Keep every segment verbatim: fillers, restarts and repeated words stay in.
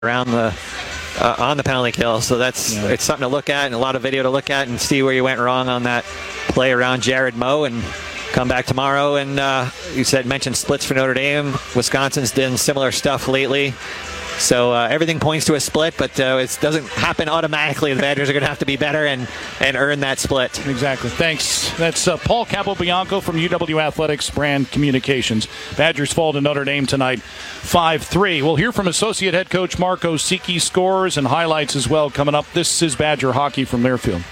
around the uh, on the penalty kill. So that's yeah. it's something to look at and a lot of video to look at and see where you went wrong on that play around Jared Moe, and come back tomorrow. And uh, you said mentioned splits for Notre Dame. Wisconsin's done similar stuff lately. So uh, everything points to a split, but uh, it doesn't happen automatically. The Badgers are going to have to be better and, and earn that split. Exactly. Thanks. That's uh, Paul Capobianco from U W Athletics Brand Communications. Badgers fall to Notre Dame tonight, five three. We'll hear from Associate Head Coach Marco Siki, scores and highlights as well coming up. This is Badger Hockey from Learfield.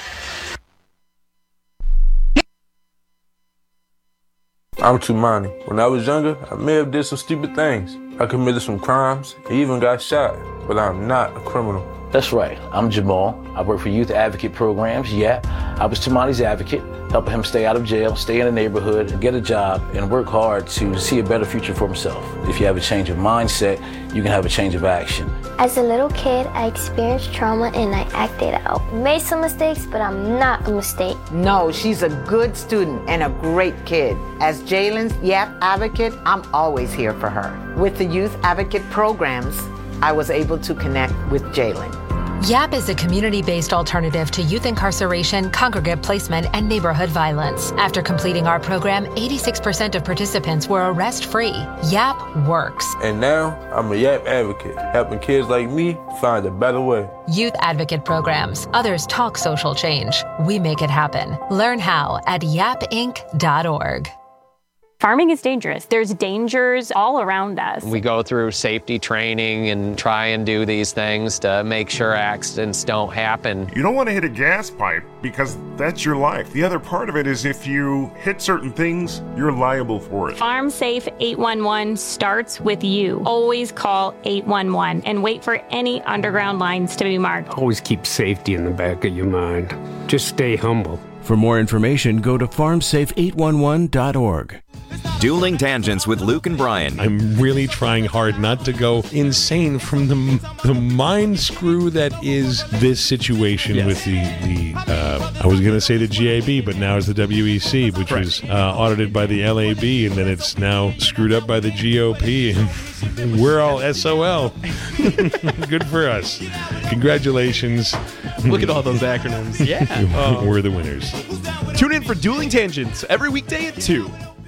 I'm Tumani. When I was younger, I may have did some stupid things. I committed some crimes, and even got shot, but I'm not a criminal. That's right. I'm Jamal. I work for Youth Advocate Programs. Yeah, I was Tumani's advocate, helping him stay out of jail, stay in the neighborhood, get a job, and work hard to see a better future for himself. If you have a change of mindset, you can have a change of action. As a little kid, I experienced trauma and I acted out. Made some mistakes, but I'm not a mistake. No, she's a good student and a great kid. As Jalen's Y A P advocate, I'm always here for her. With the Youth Advocate Programs, I was able to connect with Jalen. Y A P is a community-based alternative to youth incarceration, congregate placement, and neighborhood violence. After completing our program, eighty-six percent of participants were arrest-free. Y A P works. And now, I'm a Y A P advocate, helping kids like me find a better way. Youth Advocate Programs. Others talk social change. We make it happen. Learn how at yap inc dot org. Farming is dangerous. There's dangers all around us. We go through safety training and try and do these things to make sure accidents don't happen. You don't want to hit a gas pipe because that's your life. The other part of it is if you hit certain things, you're liable for it. Farm Safe eight one one starts with you. Always call eight one one and wait for any underground lines to be marked. Always keep safety in the back of your mind. Just stay humble. For more information, go to farm safe eight one one dot org. Dueling Tangents with Luke and Brian. I'm really trying hard not to go insane from the the mind screw that is this situation yes. with the, the uh, I was going to say the G A B, but now it's the W E C, which right. was uh, audited by the L A B, and then it's now screwed up by the G O P, and we're all S O L. Good for us. Congratulations. Look at all those acronyms. Yeah. um, we're the winners. Tune in for Dueling Tangents every weekday at two.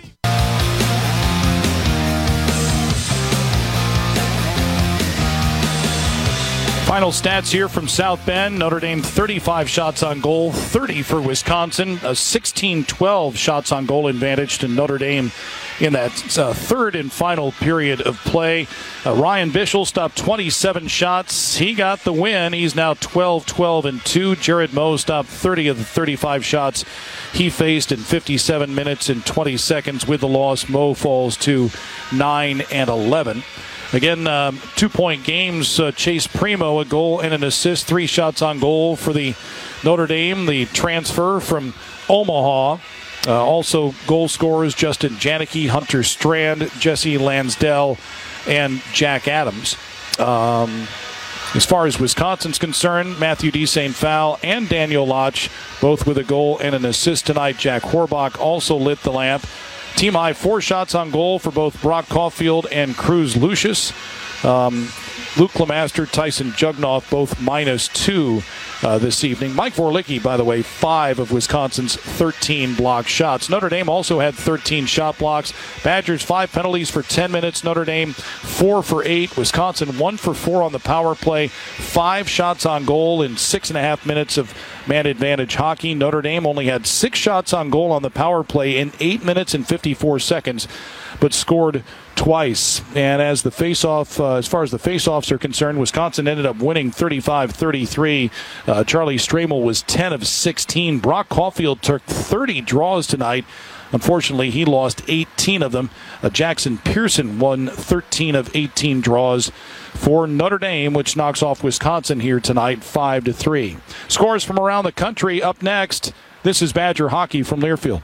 Final stats here from South Bend. Notre Dame thirty-five shots on goal, thirty for Wisconsin. A sixteen twelve shots on goal advantage to Notre Dame in that uh, third and final period of play. Uh, Ryan Bischel stopped twenty-seven shots. He got the win. He's now twelve twelve and two. Jared Moe stopped thirty of the thirty-five shots he faced in fifty-seven minutes and twenty seconds. With the loss, Moe falls to nine and eleven. Again, um, two-point games. Uh, Chase Primo, a goal and an assist, three shots on goal for the Notre Dame, the transfer from Omaha. Uh, also, goal scorers Justin Janicki, Hunter Strand, Jesse Lansdell, and Jack Adams. Um, as far as Wisconsin's concerned, Matthew D. Saint Fowl and Daniel Lodge, both with a goal and an assist tonight. Jack Horbach also lit the lamp. Team high four shots on goal for both Brock Caulfield and Cruz Lucius. Um, Luke Lemaster, Tyson Jugnoff, both minus two uh, this evening. Mike Vorlicki, by the way, five of Wisconsin's thirteen block shots. Notre Dame also had thirteen shot blocks. Badgers, five penalties for ten minutes. Notre Dame, four for eight. Wisconsin, one for four on the power play. Five shots on goal in six and a half minutes of man advantage hockey. Notre Dame only had six shots on goal on the power play in eight minutes and fifty-four seconds, but scored twice. And as the face-off, uh, as far as the face-offs are concerned, Wisconsin ended up winning thirty-five thirty-three. Uh, Charlie Stramel was ten of sixteen. Brock Caulfield took thirty draws tonight. Unfortunately, he lost eighteen of them. Uh, Jackson Pearson won thirteen of eighteen draws for Notre Dame, which knocks off Wisconsin here tonight, five to three. Scores from around the country up next. This is Badger Hockey from Learfield.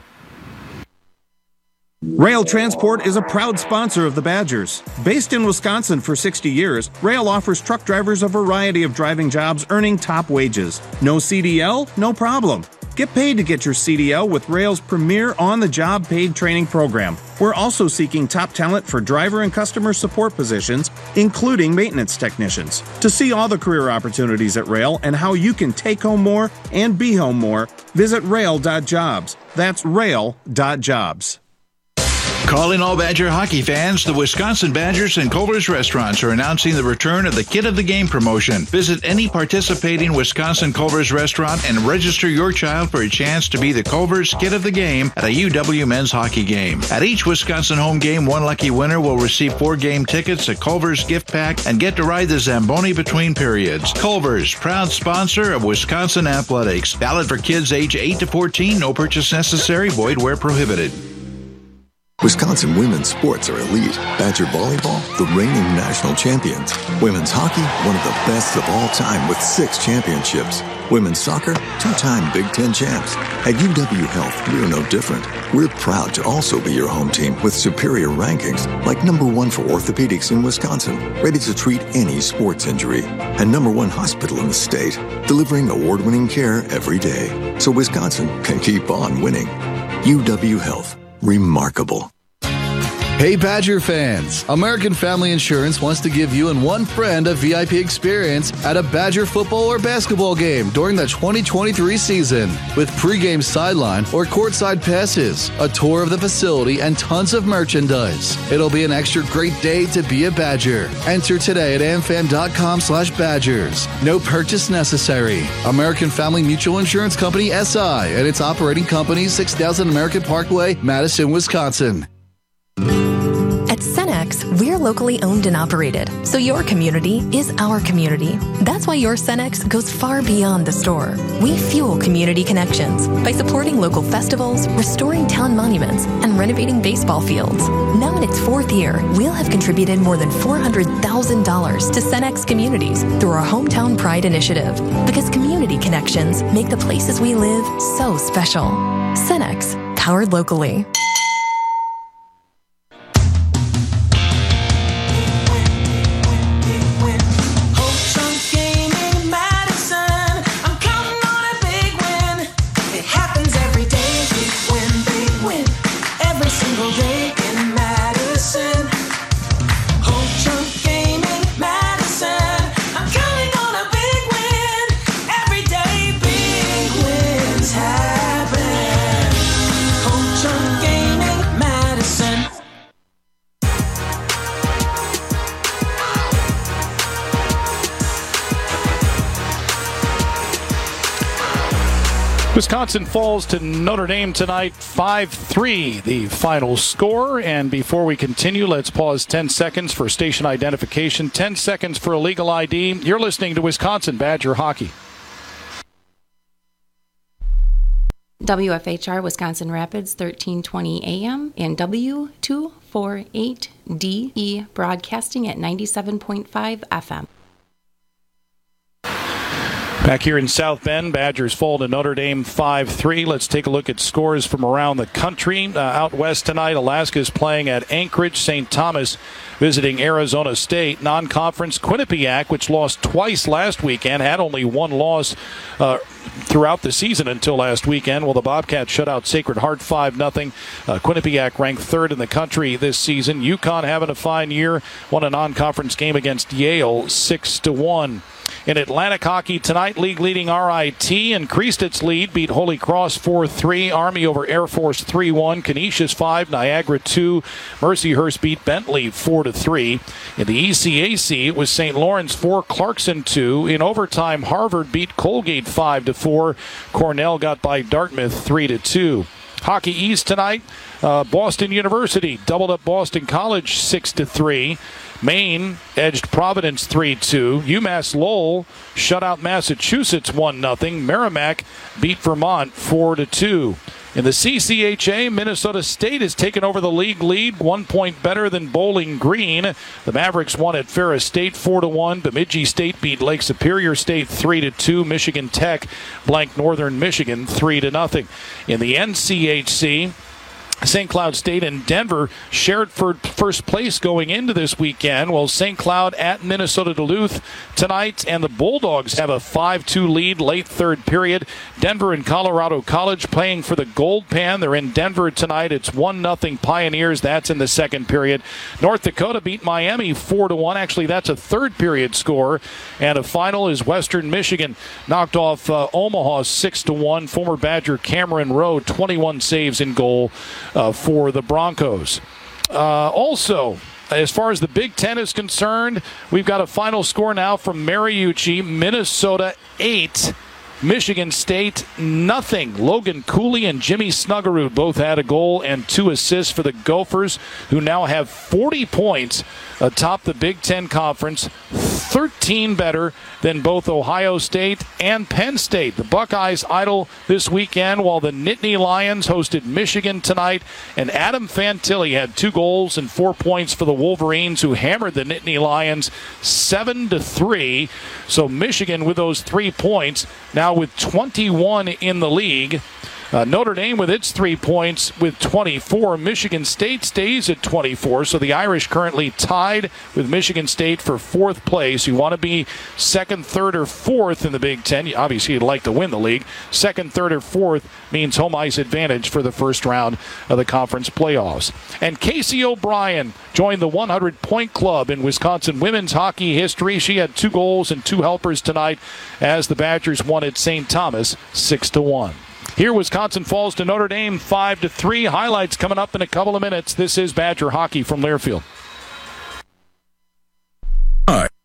Rail Transport is a proud sponsor of the Badgers. Based in Wisconsin for sixty years, Rail offers truck drivers a variety of driving jobs earning top wages. No C D L? No problem. Get paid to get your C D L with Rail's premier on-the-job paid training program. We're also seeking top talent for driver and customer support positions, including maintenance technicians. To see all the career opportunities at Rail and how you can take home more and be home more, visit rail dot jobs. That's rail dot jobs. Calling all Badger hockey fans, the Wisconsin Badgers and Culver's Restaurants are announcing the return of the Kid of the Game promotion. Visit any participating Wisconsin Culver's restaurant and register your child for a chance to be the Culver's Kid of the Game at a U W men's hockey game. At each Wisconsin home game, one lucky winner will receive four game tickets, a Culver's gift pack, and get to ride the Zamboni between periods. Culver's, proud sponsor of Wisconsin Athletics. Valid for kids age eight to fourteen. No purchase necessary. Void where prohibited. Wisconsin women's sports are elite. Badger volleyball, the reigning national champions. Women's hockey, one of the best of all time with six championships. Women's soccer, two-time Big Ten champs. At U W Health, we're no different. We're proud to also be your home team with superior rankings, like number one for orthopedics in Wisconsin, ready to treat any sports injury, and number one hospital in the state, delivering award-winning care every day, so Wisconsin can keep on winning. U W Health. Remarkable. Hey Badger fans, American Family Insurance wants to give you and one friend a V I P experience at a Badger football or basketball game during the twenty twenty-three season. With pregame sideline or courtside passes, a tour of the facility, and tons of merchandise. It'll be an extra great day to be a Badger. Enter today at amfam.com slash Badgers. No purchase necessary. American Family Mutual Insurance Company S I and its operating company, six thousand American Parkway, Madison, Wisconsin. At Cenex, we're locally owned and operated, so your community is our community. That's why your Cenex goes far beyond the store. We fuel community connections by supporting local festivals, restoring town monuments, and renovating baseball fields. Now in its fourth year, we'll have contributed more than four hundred thousand dollars to Cenex communities through our Hometown Pride initiative, because community connections make the places we live so special. Cenex, powered locally. Wisconsin falls to Notre Dame tonight, five three, the final score. And before we continue, let's pause ten seconds for station identification, ten seconds for illegal I D. You're listening to Wisconsin Badger Hockey. W F H R Wisconsin Rapids, thirteen twenty A M, and W two forty-eight D E broadcasting at ninety-seven point five F M. Back here in South Bend, Badgers fall to Notre Dame five three. Let's take a look at scores from around the country. Uh, out west tonight, Alaska is playing at Anchorage. Saint Thomas visiting Arizona State. Non-conference Quinnipiac, which lost twice last weekend, had only one loss uh, throughout the season until last weekend. Well, the Bobcats shut out Sacred Heart five nothing. Uh, Quinnipiac ranked third in the country this season. UConn having a fine year. Won a non-conference game against Yale six to one. In Atlantic hockey tonight, league leading R I T increased its lead, beat Holy Cross four three, Army over Air Force three one, Canisius five, Niagara two, Mercyhurst beat Bentley four to three. In the E C A C, it was Saint Lawrence four, Clarkson two. In overtime, Harvard beat Colgate five to four. Cornell got by Dartmouth three to two. Hockey East tonight, uh, Boston University doubled up Boston College six to three. Maine edged Providence three two. UMass Lowell shut out Massachusetts one nothing. Merrimack beat Vermont four to two. In the C C H A, Minnesota State has taken over the league lead, one point better than Bowling Green. The Mavericks won at Ferris State four to one. Bemidji State beat Lake Superior State three to two. Michigan Tech blanked Northern Michigan three to nothing. In the N C H C, Saint Cloud State and Denver shared for first place going into this weekend. Well, Saint Cloud at Minnesota Duluth tonight, and the Bulldogs have a five two lead late third period. Denver and Colorado College playing for the Gold Pan. They're in Denver tonight. It's one nothing Pioneers. That's in the second period. North Dakota beat Miami four to one. Actually, that's a third period score. And a final is Western Michigan knocked off uh, Omaha six to one. Former Badger Cameron Rowe, twenty-one saves in goal Uh, for the Broncos. Uh, also, as far as the Big Ten is concerned, we've got a final score now from Mariucci. Minnesota eight, Michigan State nothing. Logan Cooley and Jimmy Snuggerud both had a goal and two assists for the Gophers, who now have forty points atop the Big Ten Conference, thirteen better than both Ohio State and Penn State. The Buckeyes idle this weekend while the Nittany Lions hosted Michigan tonight, and Adam Fantilli had two goals and four points for the Wolverines, who hammered the Nittany Lions seven to three. So Michigan with those three points, now with twenty-one in the league. Uh, Notre Dame with its three points with twenty-four. Michigan State stays at twenty-four, so the Irish currently tied with Michigan State for fourth place. You want to be second, third, or fourth in the Big Ten. Obviously, you'd like to win the league. Second, third, or fourth means home ice advantage for the first round of the conference playoffs. And Casey O'Brien joined the hundred point club in Wisconsin women's hockey history. She had two goals and two helpers tonight as the Badgers won at Saint Thomas six to one. Here, Wisconsin falls to Notre Dame five to three. Highlights coming up in a couple of minutes. This is Badger Hockey from Learfield. All right.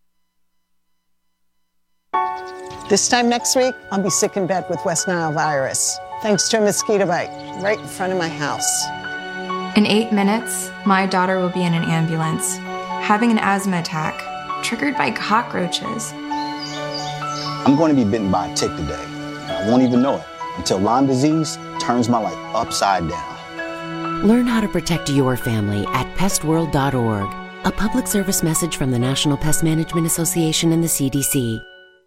This time next week, I'll be sick in bed with West Nile virus, thanks to a mosquito bite right in front of my house. In eight minutes, my daughter will be in an ambulance, having an asthma attack triggered by cockroaches. I'm going to be bitten by a tick today. I won't even know it until Lyme disease turns my life upside down. Learn how to protect your family at pest world dot org. A public service message from the National Pest Management Association and the C D C.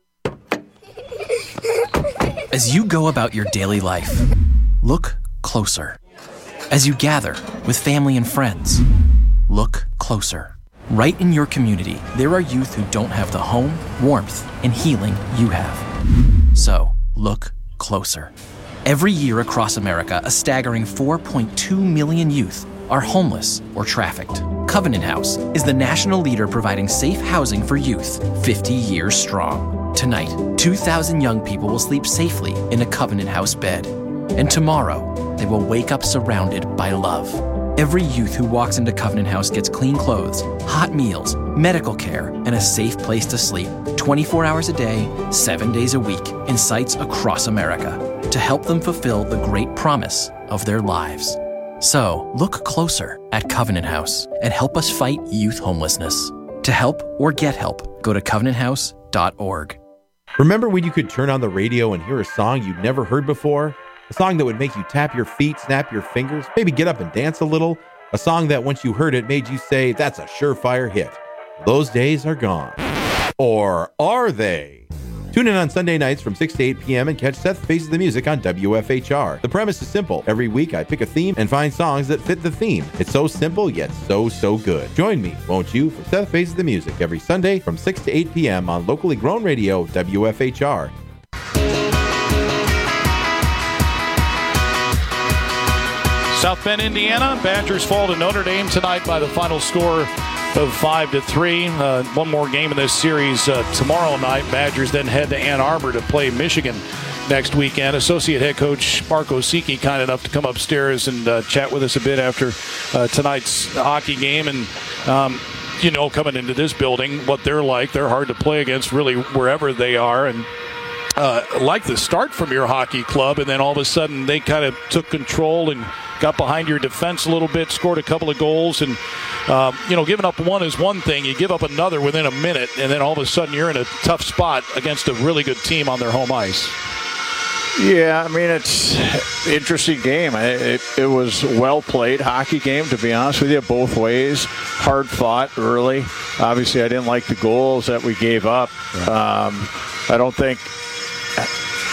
As you go about your daily life, look closer. As you gather with family and friends, look closer. Right in your community, there are youth who don't have the home, warmth, and healing you have. So, look closer. Every year across America, a staggering four point two million youth are homeless or trafficked. Covenant House is the national leader providing safe housing for youth, fifty years strong. Tonight, two thousand young people will sleep safely in a Covenant House bed. And tomorrow, they will wake up surrounded by love. Every youth who walks into Covenant House gets clean clothes, hot meals, medical care, and a safe place to sleep twenty-four hours a day, seven days a week, in sites across America to help them fulfill the great promise of their lives. So, look closer at Covenant House and help us fight youth homelessness. To help or get help, go to covenant house dot org. Remember when you could turn on the radio and hear a song you'd never heard before? A song that would make you tap your feet, snap your fingers, maybe get up and dance a little. A song that once you heard it made you say, that's a surefire hit. Those days are gone. Or are they? Tune in on Sunday nights from six to eight p.m. and catch Seth Faces the Music on W F H R. The premise is simple. Every week I pick a theme and find songs that fit the theme. It's so simple, yet so, so good. Join me, won't you, for Seth Faces the Music every Sunday from six to eight p.m. on locally grown radio W F H R. South Bend, Indiana. Badgers fall to Notre Dame tonight by the final score of five to three. Uh, one more game in this series uh, tomorrow night. Badgers then head to Ann Arbor to play Michigan next weekend. Associate head coach Mark Osiki kind enough to come upstairs and uh, chat with us a bit after uh, tonight's hockey game. And um, you know, coming into this building, what they're like. They're hard to play against really wherever they are. And uh, like the start from your hockey club, and then all of a sudden they kind of took control and got behind your defense a little bit, scored a couple of goals, and uh, you know, giving up one is one thing. You give up another within a minute, and then all of a sudden you're in a tough spot against a really good team on their home ice. Yeah, I mean, it's an interesting game. It, it was well played hockey game, to be honest with you, both ways. Hard fought early. Obviously, I didn't like the goals that we gave up. Um, I don't think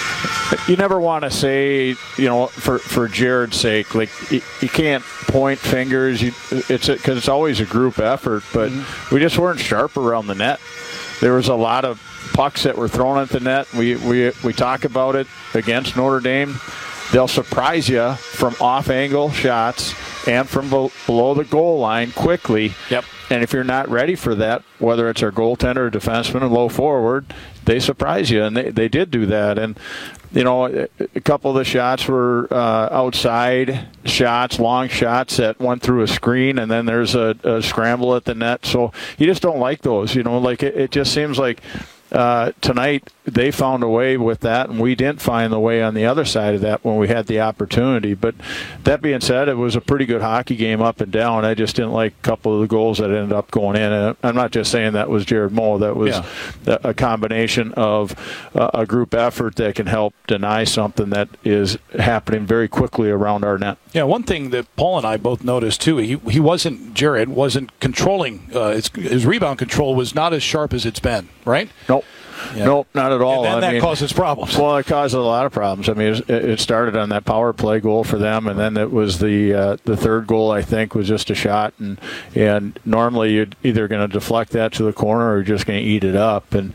you never want to say, you know, for, for Jared's sake, like you, you can't point fingers. You, it's because it's always a group effort, but mm-hmm. we just weren't sharp around the net. There was a lot of pucks that were thrown at the net. We we we talk about it against Notre Dame. They'll surprise you from off-angle shots and from below the goal line quickly. Yep. And if you're not ready for that, whether it's our goaltender or defenseman and low forward, they surprise you, and they, they did do that. And, you know, a couple of the shots were uh, outside shots, long shots that went through a screen, and then there's a, a scramble at the net. So you just don't like those. You know, like it, it just seems like uh, tonight they found a way with that, and we didn't find the way on the other side of that when we had the opportunity. But that being said, it was a pretty good hockey game up and down. I just didn't like a couple of the goals that ended up going in. And I'm not just saying that was Jared Moe. That was yeah. a combination of uh, a group effort that can help deny something that is happening very quickly around our net. Yeah, one thing that Paul and I both noticed, too, he he wasn't, Jared, wasn't controlling, uh, his, his rebound control was not as sharp as it's been, right? Nope. Yeah. Nope, not at all. And then I that mean, causes problems. Well, it caused a lot of problems. I mean, it, it started on that power play goal for them, and then it was the uh, the third goal, I think, was just a shot. And and normally you're either going to deflect that to the corner or you're just going to eat it up. And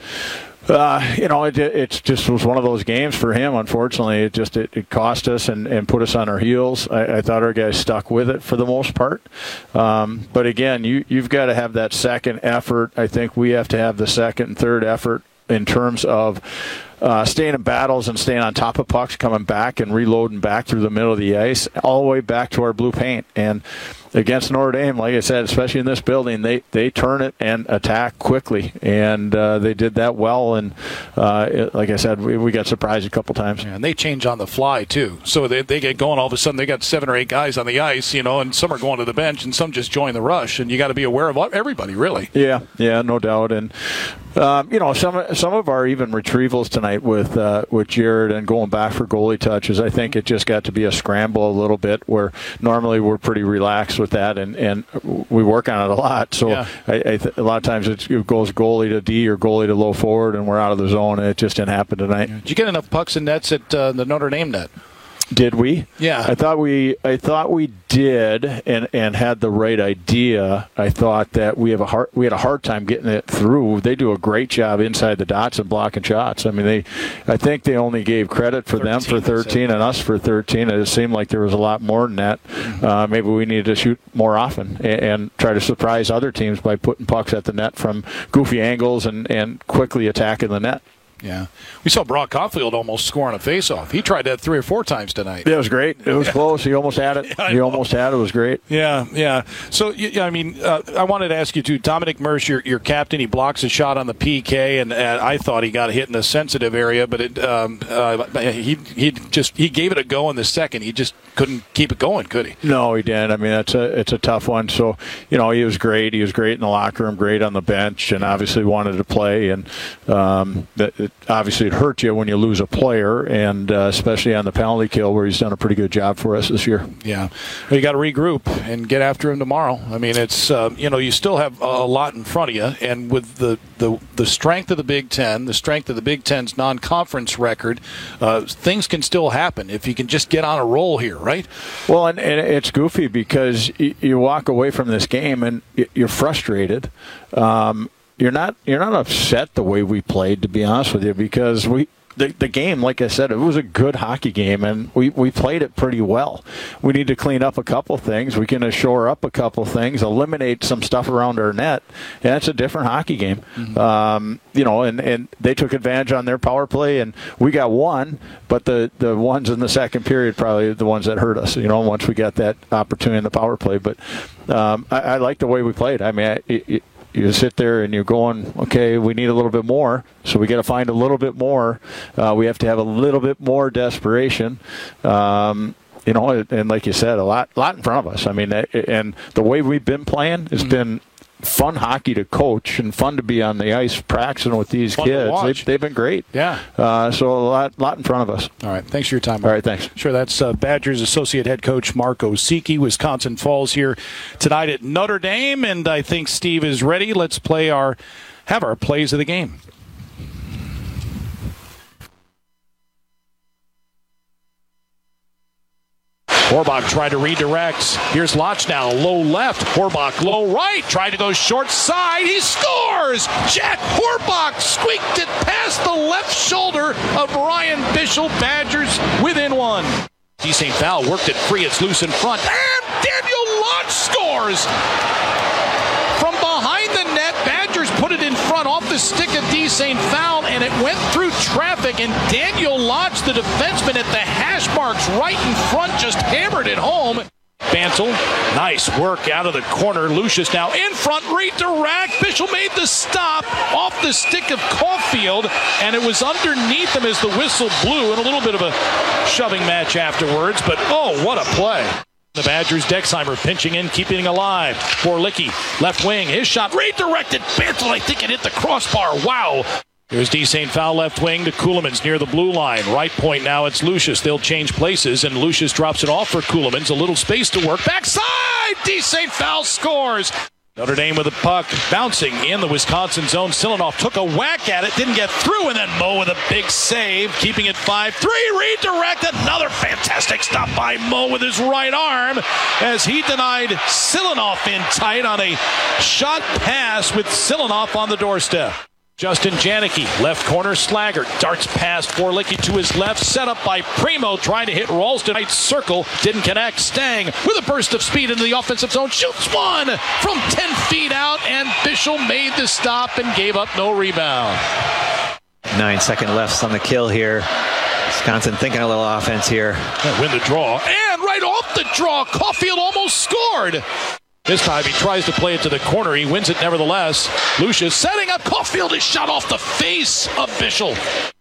Uh, you know, it it just was one of those games for him. Unfortunately, it just it, it cost us and, and put us on our heels. I, I thought our guys stuck with it for the most part. Um, but again, you you've got to have that second effort. I think we have to have the second and third effort in terms of uh, staying in battles and staying on top of pucks, coming back and reloading back through the middle of the ice, all the way back to our blue paint. And against Notre Dame, like I said, especially in this building, they, they turn it and attack quickly, and uh, they did that well. And uh, it, like I said, we, we got surprised a couple times. Yeah, and they change on the fly too. So they they get going. All of a sudden, they got seven or eight guys on the ice, you know, and some are going to the bench, and some just join the rush. And you got to be aware of everybody, really. Yeah, yeah, no doubt. And um, you know, some some of our even retrievals tonight with uh, with Jared and going back for goalie touches, I think it just got to be a scramble a little bit, where normally we're pretty relaxed with that, and, and we work on it a lot. So yeah. I, I th- a lot of times it goes goalie to D or goalie to low forward, and we're out of the zone, and it just didn't happen tonight. Did you get enough pucks and nets at uh, the Notre Dame net? Did we? Yeah. I thought we I thought we did and, and had the right idea. I thought that we have a hard we had a hard time getting it through. They do a great job inside the dots and blocking shots. I mean they I think they only gave credit for them for thirteen and us for thirteen. It seemed like there was a lot more than that. Mm-hmm. Uh, maybe we needed to shoot more often and, and try to surprise other teams by putting pucks at the net from goofy angles and, and quickly attacking the net. Yeah. We saw Brock Caulfield almost scoring a faceoff. He tried that three or four times tonight. It was great. It was yeah. close. He almost had it. Yeah, he almost had it. It was great. Yeah, yeah. So, yeah, I mean, uh, I wanted to ask you, too, Dominic Mersch, your, your captain, he blocks a shot on the P K, and, and I thought he got hit in the sensitive area, but it, um, uh, he he just he gave it a go in the second. He just couldn't keep it going, could he? No, he didn't. I mean, that's a it's a tough one. So, you know, he was great. He was great in the locker room, great on the bench, and obviously wanted to play. And um, that, it, obviously it hurt you when you lose a player, and uh, especially on the penalty kill, where he's done a pretty good job for us this year. Yeah. Well, you got to regroup and get after him tomorrow. I mean, it's, uh, you know, you still have a lot in front of you, and with the, the, the strength of the Big Ten, the strength of the Big Ten's non-conference record, uh, things can still happen if you can just get on a roll here, right? Well, and, and it's goofy because you, you walk away from this game and you're frustrated. Um, you're not you're not upset the way we played, to be honest with you, because we the, the game, like I said, it was a good hockey game, and we, we played it pretty well. We need to clean up a couple things. We can shore up a couple things, eliminate some stuff around our net, and it's a different hockey game. Mm-hmm. Um, you know, and, and they took advantage on their power play, and we got one, but the, the ones in the second period probably the ones that hurt us, you know, once we got that opportunity in the power play. But um, I, I like the way we played. I mean, I, it, you sit there and you're going, okay, we need a little bit more, so we got to find a little bit more. Uh, we have to have a little bit more desperation. Um, you know, and like you said, a lot, lot in front of us. I mean, and the way we've been playing has mm-hmm. been fun hockey to coach and fun to be on the ice practicing with these fun kids. They've, they've been great. Yeah. Uh, so a lot, lot in front of us. All right. Thanks for your time, Mark. All right. Thanks. Sure. That's uh, Badgers associate head coach Mark Osiecki. Wisconsin Falls here tonight at Notre Dame, and I think Steve is ready. Let's play our, have our plays of the game. Horbach tried to redirect. Here's Lotch now. Low left. Horbach low right. Tried to go short side. He scores! Jack Horbach squeaked it past the left shoulder of Ryan Bischel. Badgers within one. D. Saint Fowl worked it free. It's loose in front. And Daniel Lotch scores! From behind the net, Badgers put it in front off the stick of D. Saint Fowl, and it went through traffic, and Daniel Lotch, the defenseman at the hash marks right in front, just hammered it home. Bantle, nice work out of the corner. Lucius now in front, redirect. Bischel made the stop off the stick of Caulfield, and it was underneath him as the whistle blew, and a little bit of a shoving match afterwards, but oh, what a play. The Badgers, Dexheimer pinching in, keeping alive. Borlicki, left wing, his shot redirected. Bantle, I think it hit the crossbar. Wow. Here's D. Saint Fowl left wing to Ceulemans near the blue line. Right point now, it's Lucius. They'll change places, and Lucius drops it off for Ceulemans. A little space to work. Backside! D. Saint Fowl scores. Notre Dame with the puck, bouncing in the Wisconsin zone. Silanoff took a whack at it, didn't get through, and then Mo with a big save, keeping it five three. Redirect, another fantastic stop by Mo with his right arm as he denied Silanoff in tight on a shot pass with Silanoff on the doorstep. Justin Janicki, left corner, Slaggert, darts past Borlicki to his left, set up by Primo, trying to hit Ralston. Right circle, didn't connect. Stang with a burst of speed into the offensive zone, shoots one from ten feet out, and Bischel made the stop and gave up no rebound. Nine second lefts on the kill here. Wisconsin thinking a little offense here. And win the draw, and right off the draw, Caulfield almost scored. This time he tries to play it to the corner. He wins it nevertheless. Lucius setting up. Caulfield is shot off the face of Bischel.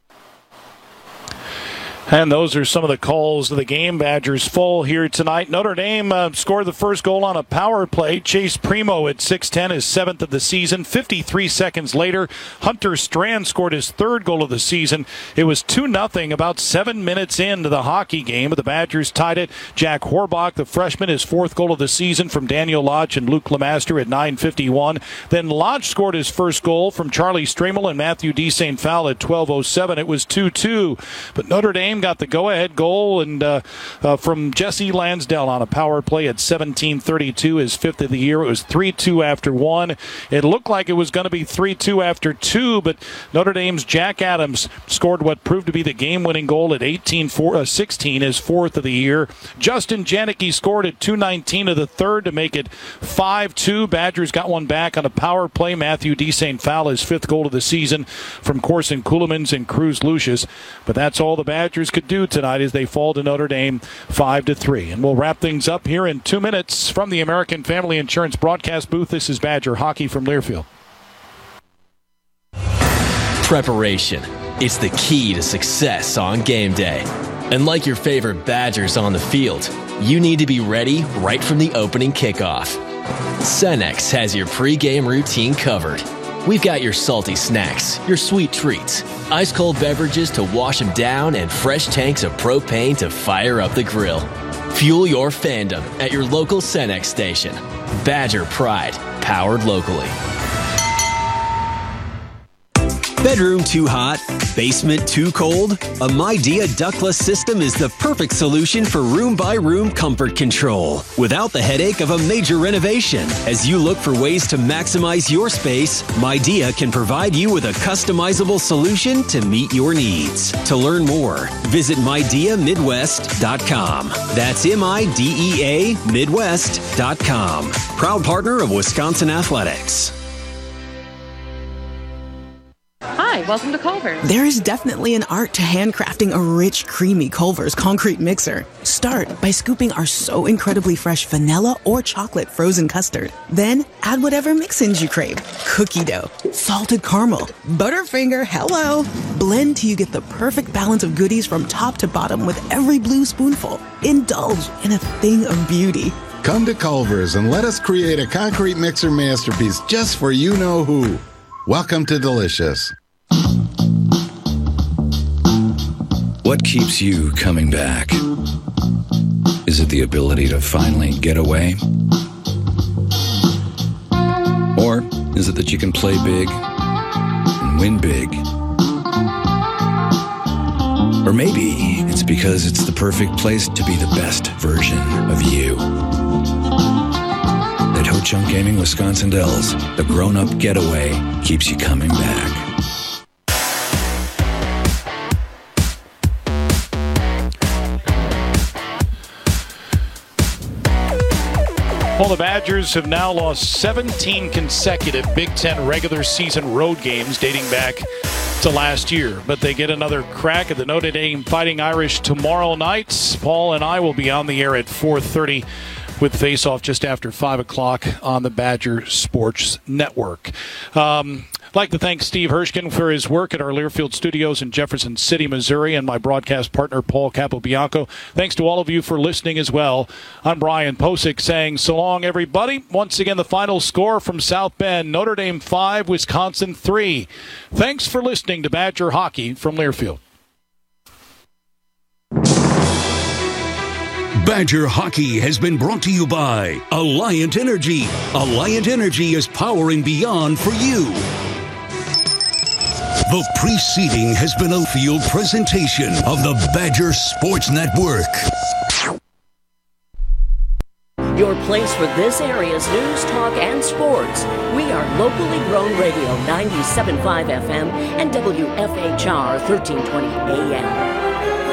And those are some of the calls of the game. Badgers full here tonight. Notre Dame uh, scored the first goal on a power play. Chase Primo at six ten, his seventh of the season. fifty-three seconds later, Hunter Strand scored his third goal of the season. It was two nothing about seven minutes into the hockey game, but the Badgers tied it. Jack Horbach, the freshman, his fourth goal of the season from Daniel Lotch and Luke Lemaster at nine fifty-one. Then Lotch scored his first goal from Charlie Stramel and Matthew D. Saint Fowl at twelve oh seven. It was two two, but Notre Dame got the go-ahead goal and uh, uh, from Jesse Lansdell on a power play at seventeen thirty-two, his fifth of the year. It was three two after one. It looked like it was going to be three two after two, but Notre Dame's Jack Adams scored what proved to be the game-winning goal at eighteen sixteen, his fourth of the year. Justin Janicki scored at two nineteen of the third to make it five two. Badgers got one back on a power play. Matthew D. Saint Fowl, his fifth goal of the season from Corson Ceulemans and Cruz Lucius. But that's all the Badgers could do tonight as they fall to Notre Dame five to three. And we'll wrap things up here in two minutes from the American Family Insurance broadcast booth. This is Badger Hockey from Learfield. Preparation. It's the key to success on game day. And like your favorite Badgers on the field, you need to be ready right from the opening kickoff. Cenex has your pregame routine covered. We've got your salty snacks, your sweet treats, ice-cold beverages to wash them down, and fresh tanks of propane to fire up the grill. Fuel your fandom at your local Cenex station. Badger Pride, powered locally. Bedroom too hot? Basement too cold? A Midea ductless system is the perfect solution for room-by-room comfort control without the headache of a major renovation. As you look for ways to maximize your space, Midea can provide you with a customizable solution to meet your needs. To learn more, visit Midea Midwest dot com. That's M I D E A Midwest dot com. Proud partner of Wisconsin Athletics. Hi, welcome to Culver's. There is definitely an art to handcrafting a rich, creamy Culver's concrete mixer. Start by scooping our so incredibly fresh vanilla or chocolate frozen custard. Then add whatever mix-ins you crave. Cookie dough, salted caramel, Butterfinger, hello. Blend till you get the perfect balance of goodies from top to bottom with every blue spoonful. Indulge in a thing of beauty. Come to Culver's and let us create a concrete mixer masterpiece just for you-know-who. Welcome to Delicious. What keeps you coming back? Is it the ability to finally get away? Or is it that you can play big and win big? Or maybe it's It's because it's the perfect place to be the best version of you. At Ho Chunk Gaming Wisconsin Dells, the grown-up getaway keeps you coming back. Well, the Badgers have now lost seventeen consecutive Big Ten regular season road games dating back to last year. But they get another crack at the Notre Dame Fighting Irish tomorrow night. Paul and I will be on the air at four thirty with face-off just after five o'clock on the Badger Sports Network. Um, I'd like to thank Steve Hirschkin for his work at our Learfield Studios in Jefferson City, Missouri, and my broadcast partner, Paul Capobianco. Thanks to all of you for listening as well. I'm Brian Posick saying so long, everybody. Once again, the final score from South Bend, Notre Dame five, Wisconsin three. Thanks for listening to Badger Hockey from Learfield. Badger Hockey has been brought to you by Alliant Energy. Alliant Energy is powering beyond for you. The preceding has been a field presentation of the Badger Sports Network. Your place for this area's news, talk, and sports. We are locally grown radio ninety-seven point five F M and W F H R thirteen twenty A M.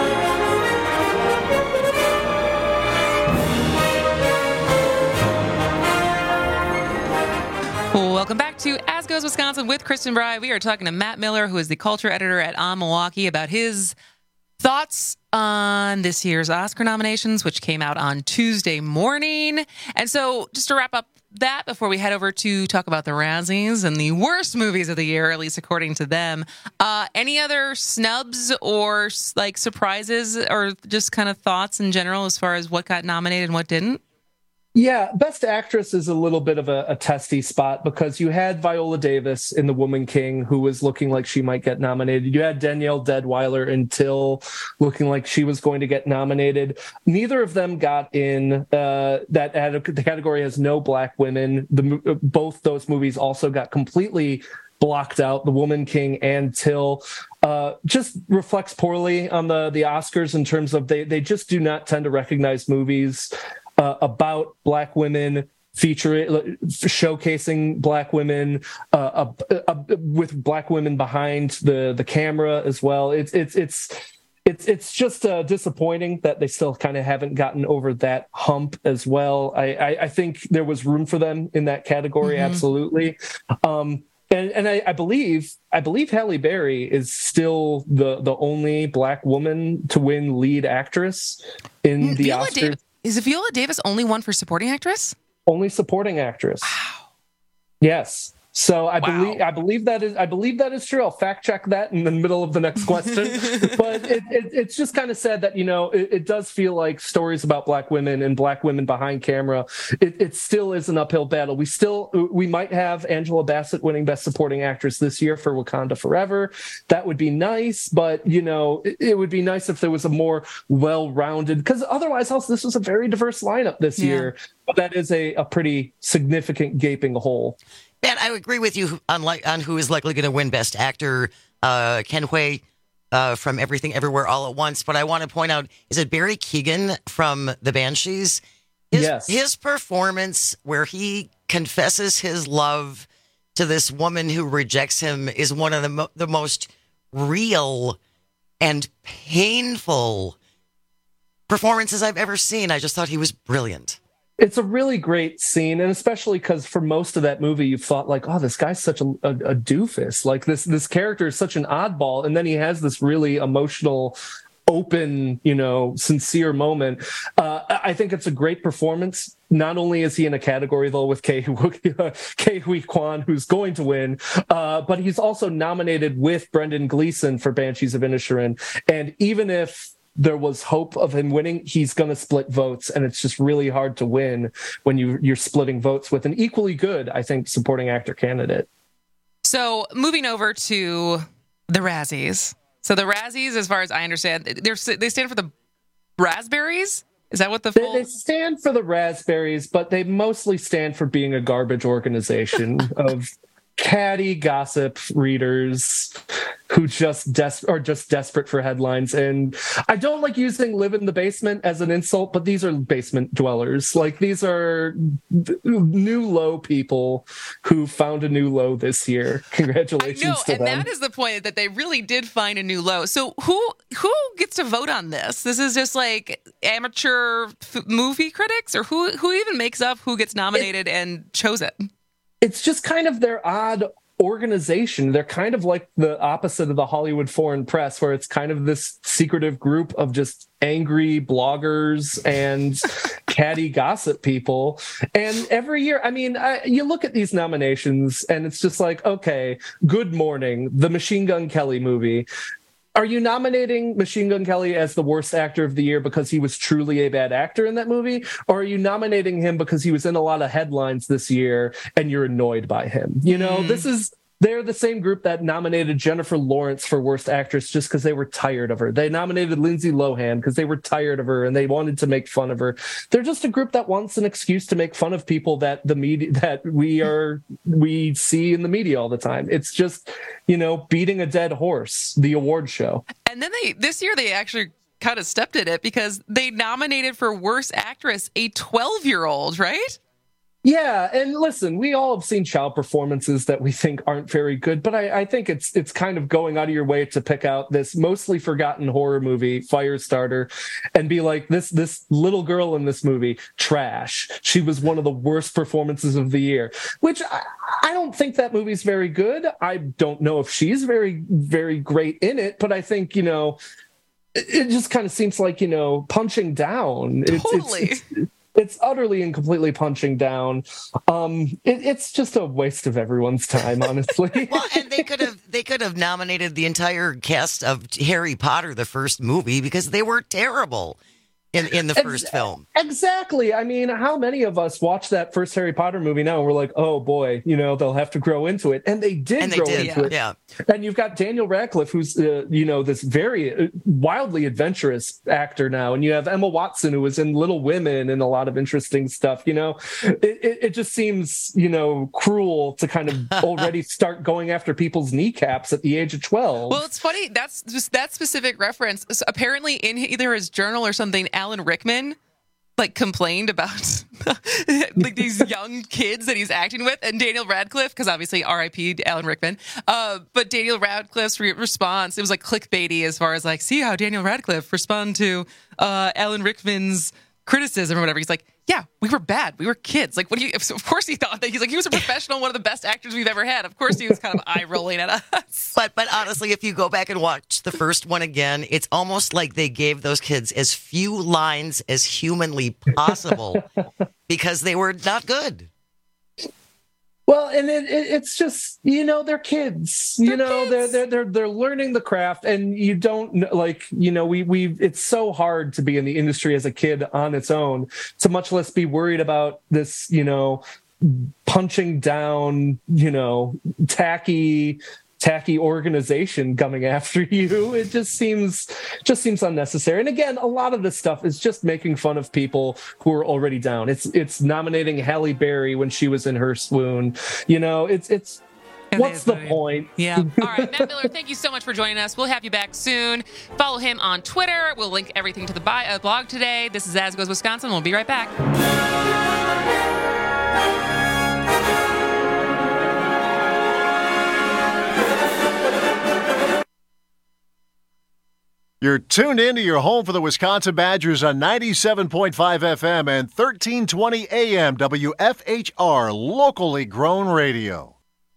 Welcome back to As Goes Wisconsin with Kristen Bry. We are talking to Matt Miller, who is the culture editor at On Milwaukee, about his thoughts on this year's Oscar nominations, which came out on Tuesday morning. And so just to wrap up that before we head over to talk about the Razzies and the worst movies of the year, at least according to them, uh, any other snubs or like surprises or just kind of thoughts in general as far as what got nominated and what didn't? Yeah, Best Actress is a little bit of a, a testy spot because you had Viola Davis in The Woman King, who was looking like she might get nominated. You had Danielle Deadwyler in Till, looking like she was going to get nominated. Neither of them got in. Uh, that ad- the category has no black women. The, both those movies also got completely blocked out, The Woman King and Till. Uh, just reflects poorly on the, the Oscars in terms of they, they just do not tend to recognize movies Uh, about black women, featuring, showcasing black women, uh, uh, uh, with black women behind the, the camera as well. It's it's it's it's it's just uh, disappointing that they still kind of haven't gotten over that hump as well. I, I, I think there was room for them in that category, mm-hmm. absolutely. Um, and and I, I believe I believe Halle Berry is still the the only black woman to win lead actress in the Viola Oscars. Davis. Is Viola Davis only one for supporting actress? Only supporting actress. Wow. Yes. So I wow. believe I believe that is I believe that is true. I'll fact check that in the middle of the next question. But it, it, it's just kind of sad that, you know, it, it does feel like stories about black women and black women behind camera. It, it still is an uphill battle. We still we might have Angela Bassett winning Best Supporting Actress this year for Wakanda Forever. That would be nice, but you know, it, it would be nice if there was a more well-rounded, because otherwise, else this was a very diverse lineup this yeah. year. But that is a, a pretty significant gaping hole. And I agree with you on, like, on who is likely going to win Best Actor, uh, Ken Hui uh, from Everything Everywhere All at Once. But I want to point out, is it Barry Keoghan from The Banshees? His, yes. His performance where he confesses his love to this woman who rejects him is one of the, mo- the most real and painful performances I've ever seen. I just thought he was brilliant. It's a really great scene, and especially because for most of that movie, you thought like, "Oh, this guy's such a, a, a doofus. Like this this character is such an oddball," and then he has this really emotional, open, you know, sincere moment. Uh, I think it's a great performance. Not only is he in a category though with Ke Huy Quan, who's going to win, uh, but he's also nominated with Brendan Gleeson for Banshees of Inisherin, and even if there was hope of him winning, he's going to split votes, and it's just really hard to win when you, you're splitting votes with an equally good, I think, supporting actor candidate. So moving over to the Razzies. So the Razzies, as far as I understand, they're, they stand for the Raspberries? Is that what the full... They, they stand for the Raspberries, but they mostly stand for being a garbage organization of catty gossip readers who just des- are just desperate for headlines. And I don't like using live in the basement as an insult, but these are basement dwellers. Like, these are new low people who found a new low this year. Congratulations I know, to and them. that is the point, that they really did find a new low. So who who gets to vote on this? This is just like amateur f- movie critics, or who who even makes up who gets nominated it, and chose it? It's just kind of their odd organization. They're kind of like the opposite of the Hollywood Foreign Press, where it's kind of this secretive group of just angry bloggers and catty gossip people. And every year, I mean, I, you look at these nominations and it's just like, okay, Good Morning, the Machine Gun Kelly movie. Are you nominating Machine Gun Kelly as the worst actor of the year because he was truly a bad actor in that movie? Or are you nominating him because he was in a lot of headlines this year and you're annoyed by him? You know, mm. this is, they're the same group that nominated Jennifer Lawrence for worst actress just because they were tired of her. They nominated Lindsay Lohan because they were tired of her and they wanted to make fun of her. They're just a group that wants an excuse to make fun of people that the media, that we are, we see in the media all the time. It's just, you know, beating a dead horse, the award show. And then they, this year they actually kind of stepped in it because they nominated for worst actress a twelve year old, right? Yeah, and listen, we all have seen child performances that we think aren't very good, but I, I think it's it's kind of going out of your way to pick out this mostly forgotten horror movie, Firestarter, and be like, this this little girl in this movie, trash. She was one of the worst performances of the year, which I, I don't think that movie's very good. I don't know if she's very, very great in it, but I think, you know, it, it just kind of seems like, you know, punching down. It's, totally. It's, it's, It's utterly and completely punching down. Um, it, it's just a waste of everyone's time, honestly. Well, and they could have they could have nominated the entire cast of Harry Potter, the first movie, because they were terrible in, in the first Ex- film. Exactly. I mean, how many of us watch that first Harry Potter movie now and we're like, oh boy, you know, they'll have to grow into it. And they did and they grow did, into yeah. it. Yeah. And you've got Daniel Radcliffe, who's, uh, you know, this very uh, wildly adventurous actor now. And you have Emma Watson, who was in Little Women and a lot of interesting stuff. You know, it, it, it just seems, you know, cruel to kind of already start going after people's kneecaps at the age of twelve. Well, it's funny. That's just that specific reference. So apparently in either his journal or something, Alan Rickman like complained about like these young kids that he's acting with, and Daniel Radcliffe, because obviously R I P Alan Rickman, uh, but Daniel Radcliffe's re- response, it was like clickbaity as far as like, see how Daniel Radcliffe respond to uh, Alan Rickman's criticism or whatever. He's like, yeah, we were bad. We were kids. Like, what do you, of course he thought that. He's like, he was a professional, one of the best actors we've ever had. Of course he was kind of eye rolling at us. But but honestly, if you go back and watch the first one again, it's almost like they gave those kids as few lines as humanly possible because they were not good. Well, and it, it, it's just, you know, they're kids, you they're know, kids. they're, they're, they're, they're learning the craft, and you don't like, you know, we, we, it's so hard to be in the industry as a kid on its own, to much less be worried about this, you know, punching down, you know, tacky, tacky organization coming after you. It just seems just seems unnecessary. And again, a lot of this stuff is just making fun of people who are already down. It's it's nominating Halle Berry when she was in her swoon. You know, it's it's what's the point? Yeah. All right, Matt Miller, thank you so much for joining us. We'll have you back soon. Follow him on Twitter. We'll link everything to the bi- uh, blog today. This is As Goes Wisconsin. We'll be right back. You're tuned in to your home for the Wisconsin Badgers on ninety-seven point five F M and thirteen twenty A M W F H R, locally grown radio.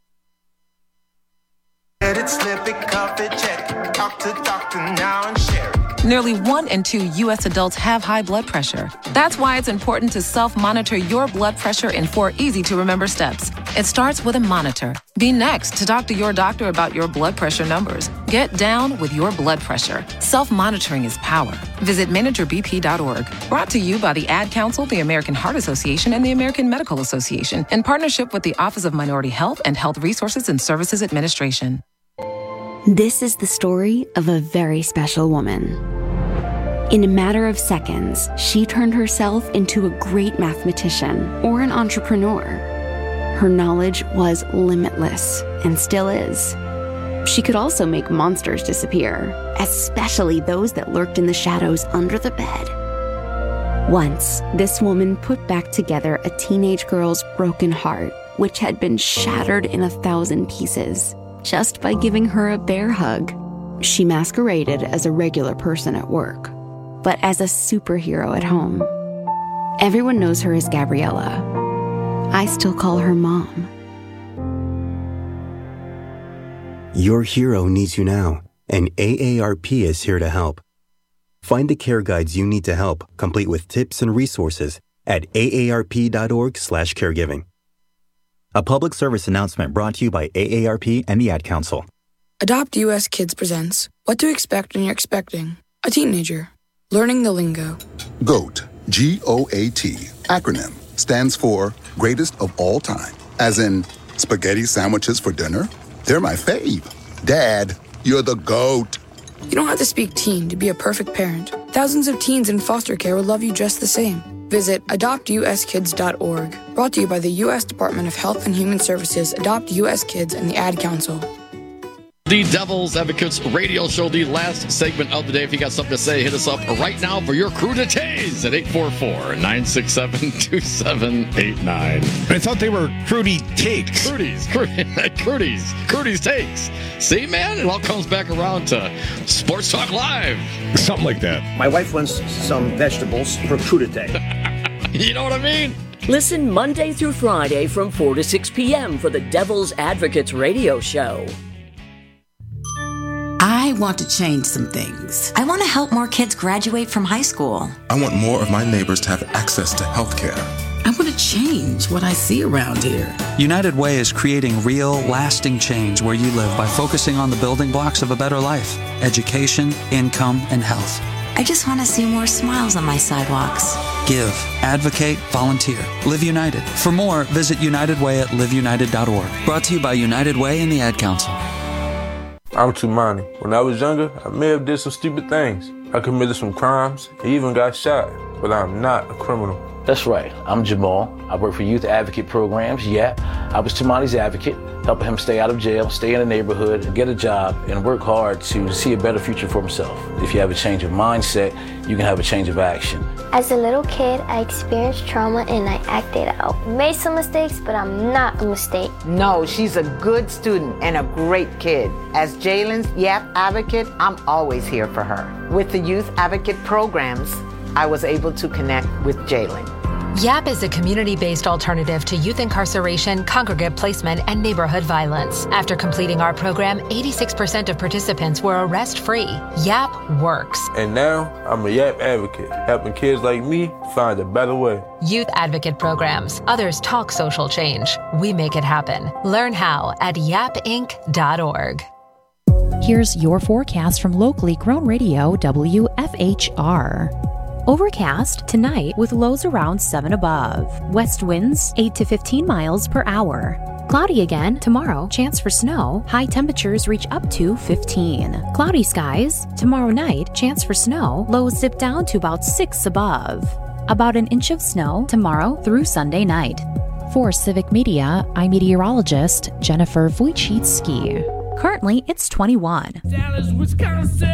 Let it slip, it, cuff it, check it. Talk to doctor now and share it. Nearly one in two U S adults have high blood pressure. That's why it's important to self-monitor your blood pressure in four easy-to-remember steps. It starts with a monitor. Be next to talk to your doctor about your blood pressure numbers. Get down with your blood pressure. Self-monitoring is power. Visit manager b p dot org. Brought to you by the Ad Council, the American Heart Association, and the American Medical Association, in partnership with the Office of Minority Health and Health Resources and Services Administration. This is the story of a very special woman. In a matter of seconds, she turned herself into a great mathematician or an entrepreneur. Her knowledge was limitless and still is. She could also make monsters disappear, especially those that lurked in the shadows under the bed. Once, this woman put back together a teenage girl's broken heart, which had been shattered in a thousand pieces, just by giving her a bear hug. She masqueraded as a regular person at work, but as a superhero at home. Everyone knows her as Gabriella. I still call her Mom. Your hero needs you now, and A A R P is here to help. Find the care guides you need to help, complete with tips and resources at A A R P dot org slash caregiving. A public service announcement brought to you by A A R P and the Ad Council. Adopt U S Kids presents What to Expect When You're Expecting a Teenager. Learning the lingo. GOAT, G O A T, acronym, stands for Greatest of All Time. As in, spaghetti sandwiches for dinner? They're my fave. Dad, you're the GOAT. You don't have to speak teen to be a perfect parent. Thousands of teens in foster care will love you just the same. Visit adopt u s kids dot org. Brought to you by the U S Department of Health and Human Services, Adopt U S Kids, and the Ad Council. The Devil's Advocates radio show, the last segment of the day. If you got something to say, hit us up right now for your crew to tase at eight four four, nine six seven, two seven eight nine. I thought they were Crudy Takes. Crudy's, Crudy's, Crudy's Takes. See, man, it all comes back around to Sports Talk Live. Something like that. My wife wants some vegetables for crudité. You know what I mean? Listen Monday through Friday from four to six p.m. for the Devil's Advocates radio show. I want to change some things. I want to help more kids graduate from high school. I want more of my neighbors to have access to health care. I want to change what I see around here. United Way is creating real, lasting change where you live by focusing on the building blocks of a better life: education, income, and health. I just want to see more smiles on my sidewalks. Give, advocate, volunteer. Live United. For more, visit United Way at live united dot org. Brought to you by United Way and the Ad Council. I'm Tumani. When I was younger, I may have did some stupid things. I committed some crimes, and even got shot, but I'm not a criminal. That's right. I'm Jamal. I work for Youth Advocate Programs. Yeah, I was Tumani's advocate, helping him stay out of jail, stay in the neighborhood, get a job, and work hard to see a better future for himself. If you have a change of mindset, you can have a change of action. As a little kid, I experienced trauma and I acted out. Made some mistakes, but I'm not a mistake. No, she's a good student and a great kid. As Jalen's Y A P advocate, I'm always here for her. With the Youth Advocate Programs, I was able to connect with Jalen. Y A P is a community-based alternative to youth incarceration, congregate placement, and neighborhood violence. After completing our program, eighty-six percent of participants were arrest-free. Y A P works. And now, I'm a Y A P advocate, helping kids like me find a better way. Youth Advocate Programs. Others talk social change. We make it happen. Learn how at yap inc dot org. Here's your forecast from locally grown radio W F H R. Overcast tonight with lows around seven above. West winds eight to fifteen miles per hour. Cloudy again tomorrow, chance for snow. High temperatures reach up to fifteen. Cloudy skies tomorrow night, chance for snow. Lows dip down to about six above. About an inch of snow tomorrow through Sunday night. For Civic Media, I'm meteorologist Jennifer Wojcicki. Currently, it's twenty-one. Dallas, Wisconsin.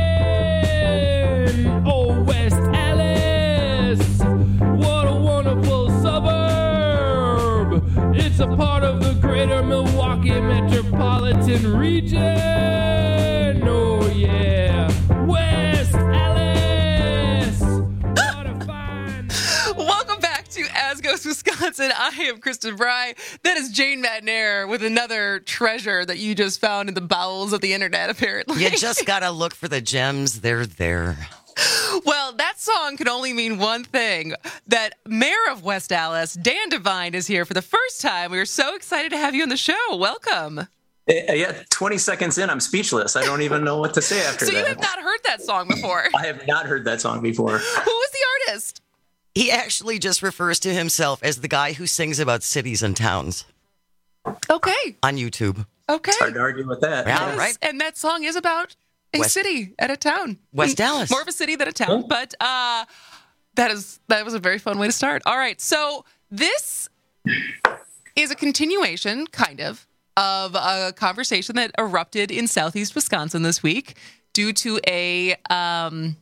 Oh, West Allis. What a wonderful suburb. It's a part of the greater Milwaukee metropolitan region. Oh, yeah. West Allis. What a fine. Welcome back to As Goes Wisconsin. I am Kristen Bry. That is Jane Madnair with another treasure that you just found in the bowels of the internet, apparently. You just got to look for the gems. They're there. Well, that song can only mean one thing, that Mayor of West Allis, Dan Devine, is here for the first time. We are so excited to have you on the show. Welcome. Yeah, twenty seconds in, I'm speechless. I don't even know what to say after so that. So you have not heard that song before? I have not heard that song before. Who was the artist? He actually just refers to himself as the guy who sings about cities and towns. Okay. On YouTube. Okay. It's hard to argue with that. Yeah, yes. right. And that song is about a West, city and a town. West Dallas. More of a city than a town. Oh. But uh, that is that was a very fun way to start. All right. So this is a continuation, kind of, of a conversation that erupted in Southeast Wisconsin this week due to a um,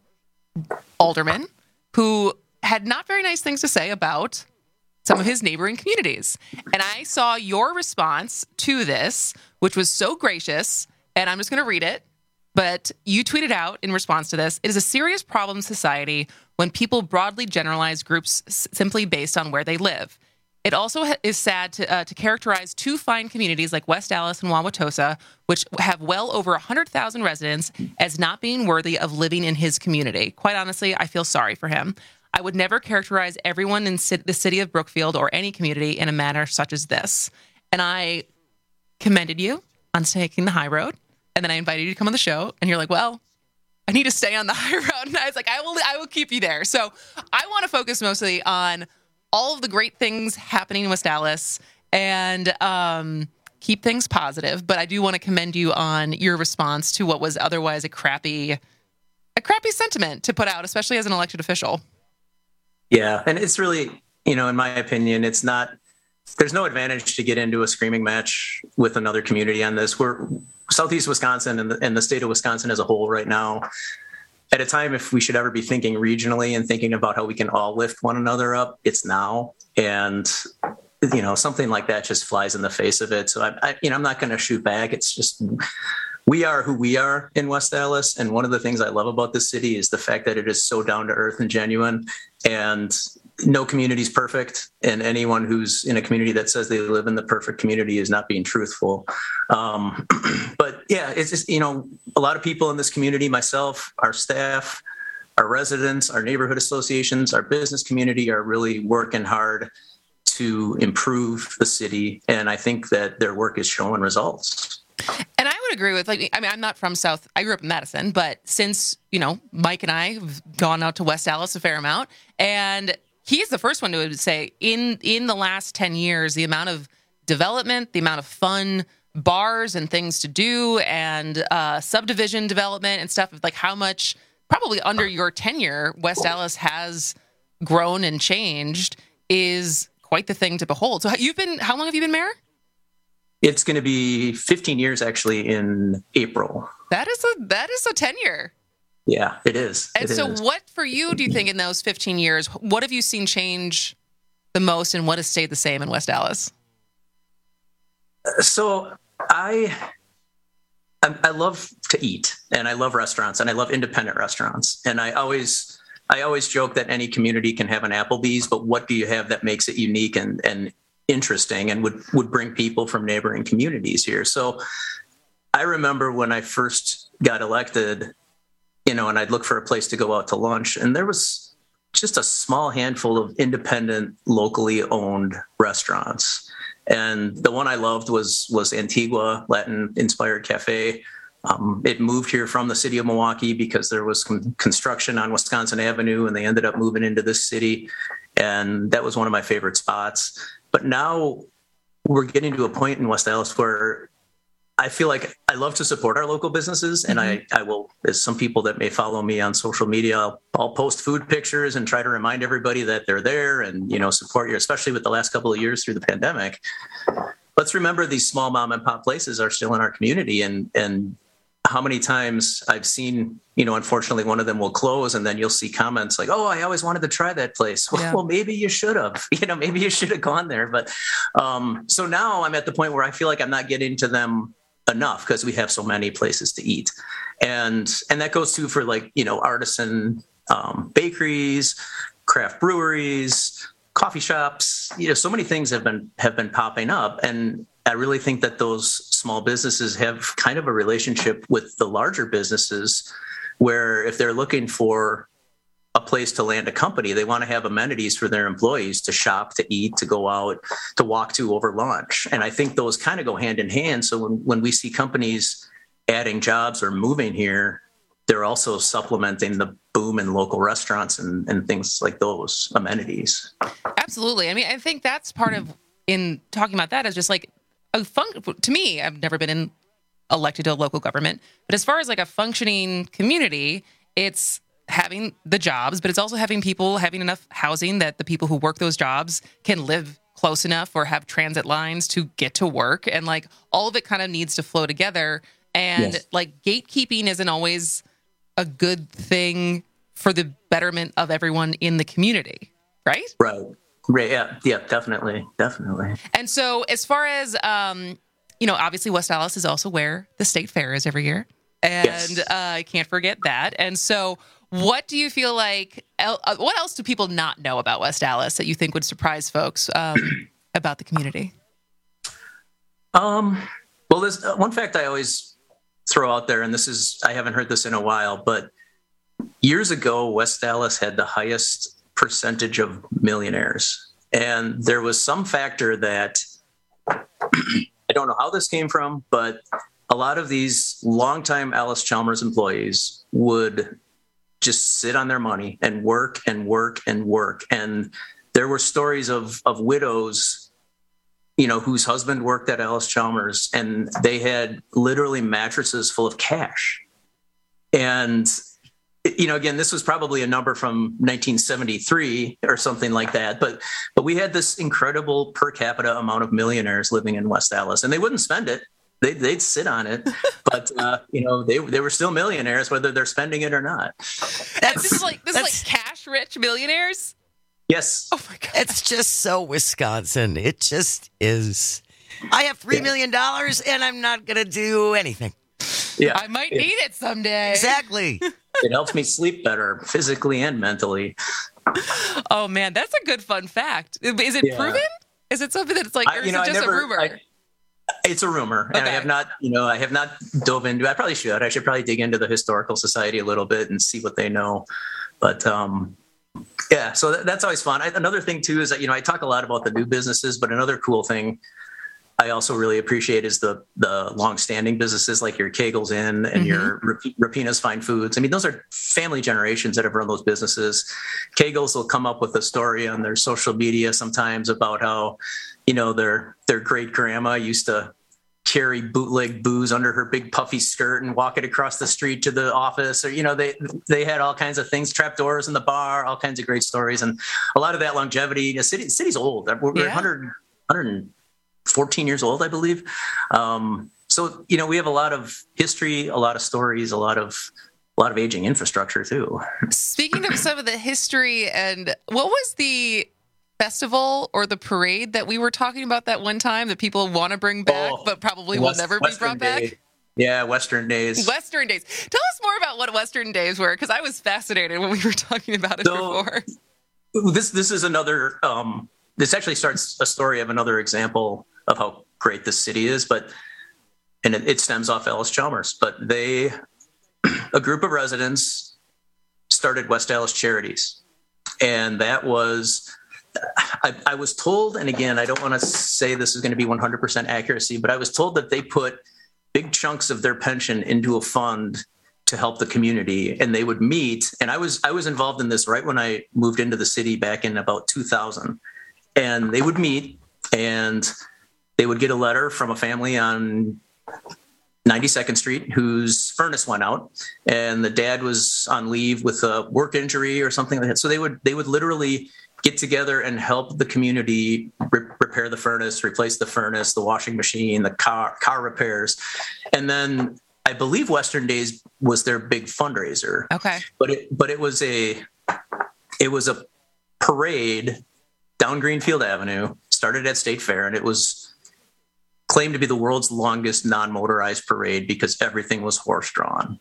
alderman who had not very nice things to say about some of his neighboring communities. And I saw your response to this, which was so gracious, and I'm just going to read it. But you tweeted out in response to this, it is a serious problem in society when people broadly generalize groups s- simply based on where they live. It also ha- is sad to, uh, to characterize two fine communities like West Allis and Wauwatosa, which have well over one hundred thousand residents, as not being worthy of living in his community. Quite honestly, I feel sorry for him. I would never characterize everyone in ci- the city of Brookfield or any community in a manner such as this. And I commended you on taking the high road. And then I invited you to come on the show, and you're like, well, I need to stay on the high road. And I was like, I will I will keep you there. So I want to focus mostly on all of the great things happening in West Allis and um, keep things positive. But I do want to commend you on your response to what was otherwise a crappy, a crappy sentiment to put out, especially as an elected official. Yeah, and it's really, you know, in my opinion, it's not, there's no advantage to get into a screaming match with another community on this. We're Southeast Wisconsin and the, and the state of Wisconsin as a whole right now, at a time if we should ever be thinking regionally and thinking about how we can all lift one another up, it's now. And, you know, something like that just flies in the face of it. So, I, I you know, I'm not going to shoot back. It's just, we are who we are in West Allis. And one of the things I love about this city is the fact that it is so down to earth and genuine. And no community is perfect, and anyone who's in a community that says they live in the perfect community is not being truthful. Um, but yeah, it's just, you know, a lot of people in this community, myself, our staff, our residents, our neighborhood associations, our business community are really working hard to improve the city. And I think that their work is showing results. And I would agree with, like, I mean, I'm not from South, I grew up in Madison, but since, you know, Mike and I have gone out to West Allis a fair amount, and he's the first one to say in, in the last ten years, the amount of development, the amount of fun bars and things to do and uh, subdivision development and stuff, like how much probably under your tenure, West Allis has grown and changed is quite the thing to behold. So you've been, how long have you been mayor? It's going to be fifteen years actually in April. That is a, that is a tenure. Yeah, it is. And it so is. What for you do you think in those fifteen years, what have you seen change the most and what has stayed the same in West Allis? So I, I, I love to eat and I love restaurants and I love independent restaurants. And I always, I always joke that any community can have an Applebee's, but what do you have that makes it unique and, and interesting and would, would bring people from neighboring communities here? So I remember when I first got elected, you know, and I'd look for a place to go out to lunch, and there was just a small handful of independent, locally owned restaurants. And the one I loved was was Antigua Latin Inspired Cafe. Um, it moved here from the city of Milwaukee because there was some construction on Wisconsin Avenue, and they ended up moving into this city. And that was one of my favorite spots. But now we're getting to a point in West Allis where I feel like I love to support our local businesses, and mm-hmm. I, I will, as some people that may follow me on social media, I'll, I'll post food pictures and try to remind everybody that they're there and, you know, support you, especially with the last couple of years through the pandemic. Let's remember these small mom and pop places are still in our community, and, and how many times I've seen, you know, unfortunately one of them will close, and then you'll see comments like, oh, I always wanted to try that place. Well, yeah. well maybe you should have, you know, maybe you should have gone there. But um, so now I'm at the point where I feel like I'm not getting to them enough because we have so many places to eat. And, and that goes too for, like, you know, artisan um, bakeries, craft breweries, coffee shops, you know, so many things have been, have been popping up. And I really think that those small businesses have kind of a relationship with the larger businesses where if they're looking for a place to land a company, they want to have amenities for their employees to shop, to eat, to go out, to walk to over lunch. And I think those kind of go hand in hand. So when, when we see companies adding jobs or moving here, they're also supplementing the boom in local restaurants and, and things like those amenities. Absolutely. I mean, I think that's part of, in talking about that, is just like a fun, to me, I've never been in elected to a local government, but as far as like a functioning community, it's having the jobs, but it's also having people having enough housing that the people who work those jobs can live close enough or have transit lines to get to work. And like all of it kind of needs to flow together. And yes. like gatekeeping isn't always a good thing for the betterment of everyone in the community, right? Right. Right. Yeah. Yeah. Definitely. Definitely. And so, as far as um, you know, obviously West Allis is also where the state fair is every year, and yes. uh, I can't forget that. And so, what do you feel like? Uh, what else do people not know about West Allis that you think would surprise folks um, about the community? Um. Well, there's uh, one fact I always throw out there, and this is I haven't heard this in a while, but years ago, West Allis had the highest percentage of millionaires. And there was some factor that I don't know how this came from, but a lot of these longtime Allis-Chalmers employees would just sit on their money and work and work and work. And there were stories of, of widows, you know, whose husband worked at Allis-Chalmers, and they had literally mattresses full of cash. And you know, again, this was probably a number from nineteen seventy-three or something like that. But but we had this incredible per capita amount of millionaires living in West Allis, and they wouldn't spend it. They'd, they'd sit on it. But, uh, you know, they they were still millionaires, whether they're spending it or not. That's, this is like this is like cash rich millionaires? Yes. Oh, my God. It's just so Wisconsin. It just is. I have three million dollars and I'm not going to do anything. Yeah, I might need it someday. Exactly. It helps me sleep better physically and mentally. Oh, man, that's a good fun fact. Is it yeah. proven? Is it something that's like, or I, is you know, it just never, a rumor? I, it's a rumor. Okay. And I have not, you know, I have not dove into, I probably should. I should probably dig into the Historical Society a little bit and see what they know. But, um, yeah, so that, that's always fun. I, another thing, too, is that, you know, I talk a lot about the new businesses, but another cool thing I also really appreciate is the the longstanding businesses like your Kegel's Inn and mm-hmm. your Rapina's Fine Foods. I mean, those are family generations that have run those businesses. Kegel's will come up with a story on their social media sometimes about how, you know, their their great grandma used to carry bootleg booze under her big puffy skirt and walk it across the street to the office. Or, you know, they they had all kinds of things, trapdoors in the bar, all kinds of great stories. And a lot of that longevity, the city, the city's old. We're, we're yeah. one hundred, one hundred fourteen years old, I believe. Um, so, you know, we have a lot of history, a lot of stories, a lot of a lot of aging infrastructure too. Speaking of some of the history, and what was the festival or the parade that we were talking about that one time that people want to bring back, oh, but probably West, will never Western be brought Day. back? Yeah, Western Days. Western Days. Tell us more about what Western Days were, because I was fascinated when we were talking about it so, before. This this is another. Um, this actually starts a story of another example of how great this city is, but and it, it stems off Allis-Chalmers. But they, a group of residents, started West Allis Charities, and that was. I, I was told, and again, I don't want to say this is going to be one hundred percent accuracy, but I was told that they put big chunks of their pension into a fund to help the community, and they would meet. And I was I was involved in this right when I moved into the city back in about two thousand, and they would meet, and they would get a letter from a family on ninety-second Street whose furnace went out, and the dad was on leave with a work injury or something like that. So they would they would literally get together and help the community re- repair the furnace, replace the furnace, the washing machine, the car car repairs. And then I believe Western Days was their big fundraiser. Okay. But it but it was a it was a parade down Greenfield Avenue, started at State Fair, and it was claimed to be the world's longest non-motorized parade because everything was horse-drawn.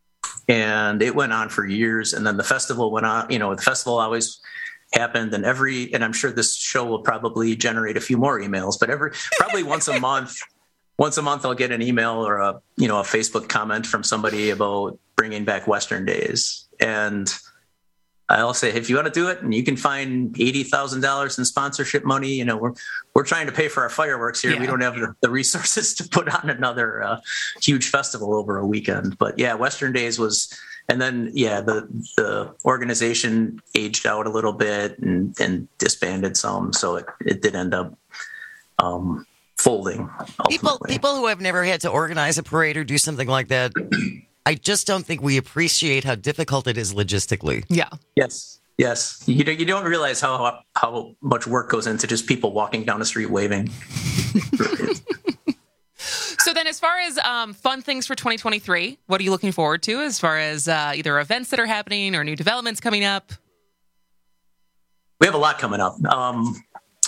And it went on for years, and then the festival went on, you know, the festival always happened, and every, and I'm sure this show will probably generate a few more emails, but every, probably once a month, once a month I'll get an email or a, you know, a Facebook comment from somebody about bringing back Western Days. And I'll say, if you want to do it and you can find eighty thousand dollars in sponsorship money, you know, we're, we're trying to pay for our fireworks here. Yeah. We don't have the, the resources to put on another uh, huge festival over a weekend. But yeah, Western Days was, and then, yeah, the, the organization aged out a little bit and, and disbanded some. So it, it did end up um, folding. Ultimately. People, people who have never had to organize a parade or do something like that, I just don't think we appreciate how difficult it is logistically. Yeah. Yes. Yes, you don't, you don't realize how how much work goes into just people walking down the street waving. So then as far as um, fun things for twenty twenty-three, what are you looking forward to as far as uh, either events that are happening or new developments coming up? We have a lot coming up. Um,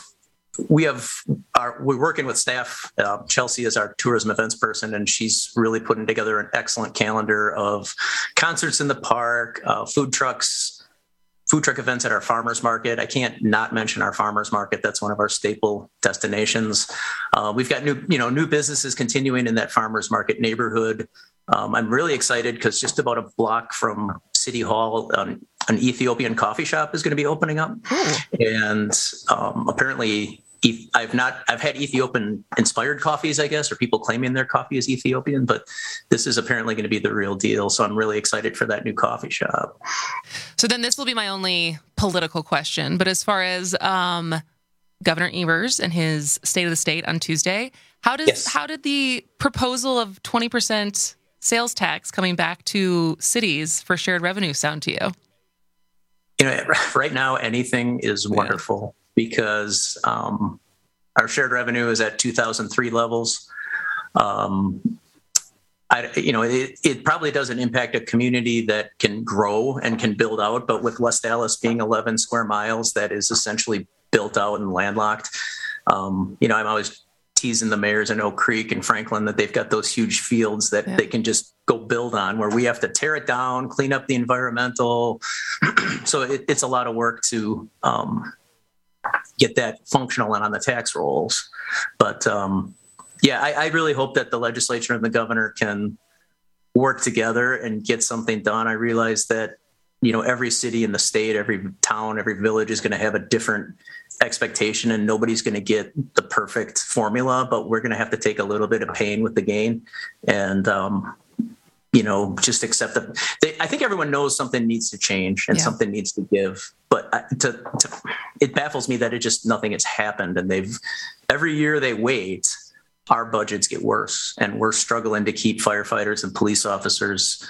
we have our, we're working with staff. Uh, Chelsea is our tourism events person, and she's really putting together an excellent calendar of concerts in the park, uh, food trucks, food truck events at our farmers market. I can't not mention our farmers market. That's one of our staple destinations. Uh, we've got new, you know, new businesses continuing in that farmers market neighborhood. Um, I'm really excited because just about a block from City Hall, um, an Ethiopian coffee shop is going to be opening up. Ooh. And um, apparently I've not, I've had Ethiopian inspired coffees, I guess, or people claiming their coffee is Ethiopian, but this is apparently going to be the real deal. So I'm really excited for that new coffee shop. So then this will be my only political question, but as far as um, Governor Evers and his State of the State on Tuesday, how does, yes. how did the proposal of twenty percent sales tax coming back to cities for shared revenue sound to you? You know, right now, anything is wonderful. Yeah. Because um, our shared revenue is at two thousand three levels. Um, I, you know, it, it probably doesn't impact a community that can grow and can build out, but with West Dallas being eleven square miles, that is essentially built out and landlocked. Um, you know, I'm always teasing the mayors in Oak Creek and Franklin that they've got those huge fields that yeah. they can just go build on, where we have to tear it down, clean up the environmental. So it, it's a lot of work to um, get that functional and on the tax rolls. But um, yeah, I, I really hope that the legislature and the governor can work together and get something done. I realize that, you know, every city in the state, every town, every village is going to have a different expectation, and nobody's going to get the perfect formula, but we're going to have to take a little bit of pain with the gain and, um, you know, just accept that. They, I think everyone knows something needs to change and yeah. something needs to give, but to, to, it baffles me that it just, nothing has happened. And they've, every year they wait, our budgets get worse, and we're struggling to keep firefighters and police officers,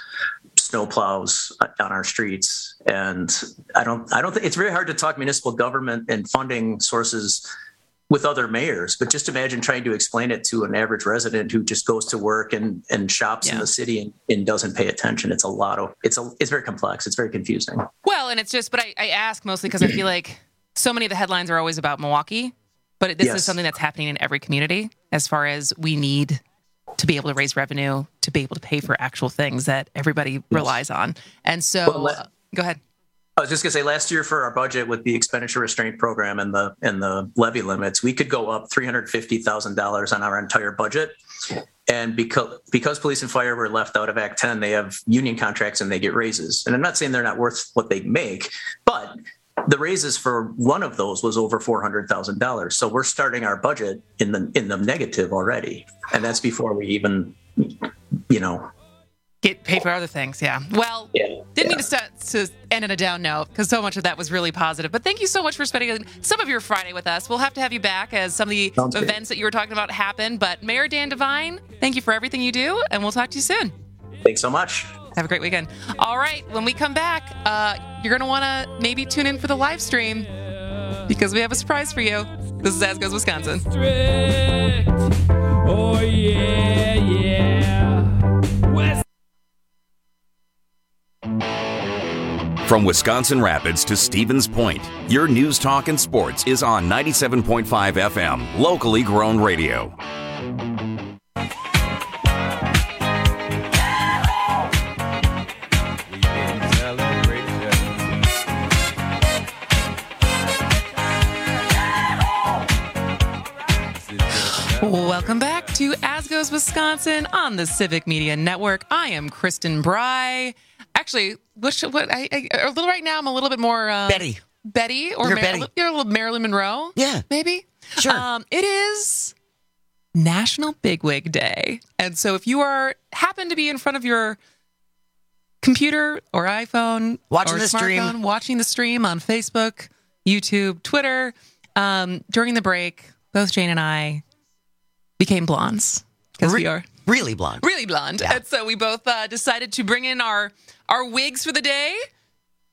snowplows on our streets. And I don't, I don't think it's very hard to talk municipal government and funding sources with other mayors, but just imagine trying to explain it to an average resident who just goes to work and, and shops yeah. in the city and, and doesn't pay attention. It's a lot of, it's a, it's very complex. It's very confusing. Well, and it's just, but I, I ask mostly because I feel like so many of the headlines are always about Milwaukee, but this yes. is something that's happening in every community, as far as we need to be able to raise revenue, to be able to pay for actual things that everybody yes. relies on. And so, well, let, uh, go ahead. I was just gonna say, last year for our budget with the expenditure restraint program and the and the levy limits, we could go up three hundred fifty thousand dollars on our entire budget. And because because police and fire were left out of Act ten, they have union contracts and they get raises. And I'm not saying they're not worth what they make, but the raises for one of those was over four hundred thousand dollars. So we're starting our budget in the in the negative already, and that's before we even, you know. Get pay for other things, yeah. Well, yeah, didn't yeah. mean to, start, to end on a down note, because so much of that was really positive. But thank you so much for spending some of your Friday with us. We'll have to have you back as some of the Sounds events good. that you were talking about happen. But Mayor Dan Devine, thank you for everything you do, and we'll talk to you soon. Thanks so much. Have a great weekend. All right, when we come back, uh, you're going to want to maybe tune in for the live stream, because we have a surprise for you. This is As Goes Wisconsin. Strict. Oh, yeah, yeah. West. From Wisconsin Rapids to Stevens Point, your news, talk, and sports is on ninety-seven point five F M, locally grown radio. Welcome back to As Goes Wisconsin on the Civic Media Network. I am Kristen Bry. Actually, what, should, what I, I, a little right now, I'm a little bit more uh, Betty. Betty, or You're Mar- Betty. You're a little Marilyn Monroe. Yeah, maybe. Sure. Um, it is National Bigwig Day, and so if you are happen to be in front of your computer or iPhone, watching or the smartphone, stream, watching the stream on Facebook, YouTube, Twitter, um, during the break, both Jane and I became blondes because Re- we are really blonde, really blonde, yeah. And so we both uh, decided to bring in our our wigs for the day.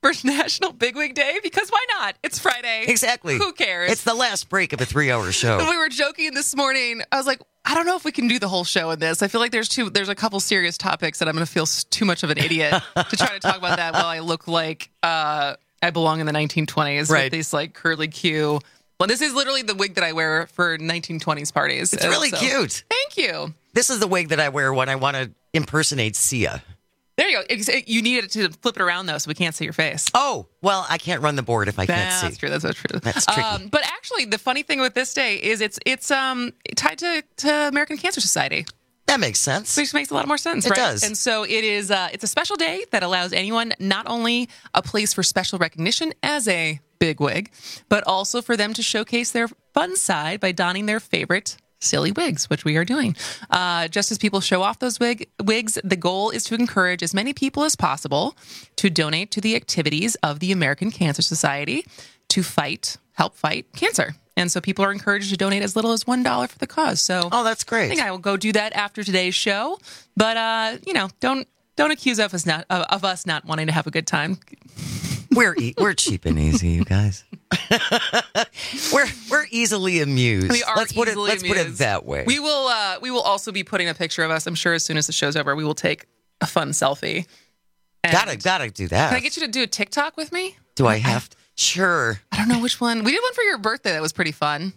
for National Bigwig Day? Because why not? It's Friday. Exactly. Who cares? It's the last break of a three-hour show. We were joking this morning. I was like, I don't know if we can do the whole show in this. I feel like there's two. There's a couple serious topics that I'm going to feel too much of an idiot to try to talk about that while I look like uh, I belong in the nineteen twenties right. with these like curly Q. Well, this is literally the wig that I wear for nineteen twenties parties. It's really so, cute. Thank you. This is the wig that I wear when I want to impersonate Sia. There you go. You needed to flip it around, though, so we can't see your face. Oh, well, I can't run the board if I can't That's see. That's true. That's so true. That's tricky. Um, but actually, the funny thing with this day is it's it's um tied to, to American Cancer Society. That makes sense. Which makes a lot more sense, it right? It does. And so it is. Uh, it's a special day that allows anyone not only a place for special recognition as a bigwig, but also for them to showcase their fun side by donning their favorite silly wigs, which we are doing. Uh, just as people show off those wig, wigs, the goal is to encourage as many people as possible to donate to the activities of the American Cancer Society to fight, help fight cancer. And so people are encouraged to donate as little as one dollar for the cause. So, oh, that's great. I think I will go do that after today's show. But uh, you know, don't don't accuse of us not of, of us not wanting to have a good time. We're e- we're cheap and easy, you guys. we're we're easily amused. We are let's put easily it let's amused. put it that way. We will uh, we will also be putting a picture of us. I'm sure as soon as the show's over, we will take a fun selfie. And gotta gotta do that. Can I get you to do a TikTok with me? Do I have to? Sure. I don't know which one. We did one for your birthday that was pretty fun.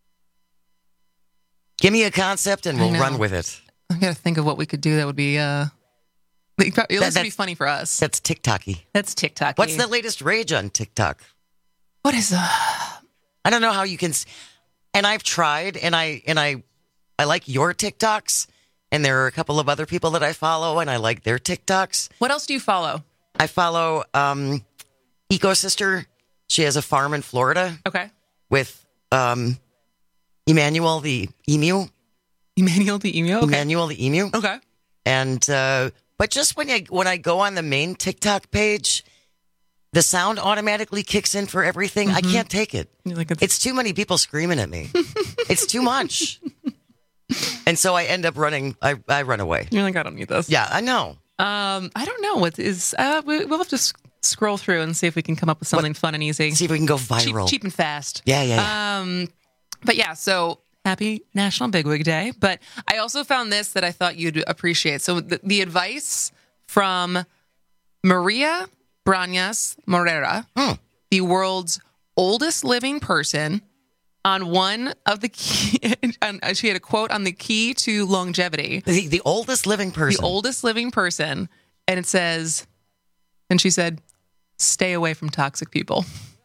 Give me a concept and we'll run with it. I gotta think of what we could do that would be uh it that, would be funny for us. That's TikToky. That's TikToky. What's the latest rage on TikTok? What is uh I don't know how you can and I've tried and I and I I like your TikToks and there are a couple of other people that I follow and I like their TikToks. What else do you follow? I follow um Ecosister. She has a farm in Florida. Okay. With um Emmanuel the emu. Emmanuel the emu? Okay. Emmanuel the emu. Okay. And uh but just when I when I go on the main TikTok page, the sound automatically kicks in for everything. Mm-hmm. I can't take it. Like it's-, it's too many people screaming at me. It's too much. And so I end up running. I, I run away. You're like, I don't need this. Yeah, I know. Um, I don't know what is. Uh, we, we'll have to sc- scroll through and see if we can come up with something what? fun and easy. See if we can go viral, cheap, cheap and fast. Yeah, yeah. yeah. Um, but yeah, so. Happy National Bigwig Day. But I also found this that I thought you'd appreciate. So the, the advice from Maria Brañas Morera, hmm. the world's oldest living person, on one of the key, on, she had a quote on the key to longevity. The, the oldest living person. The oldest living person. And it says, and she said, stay away from toxic people.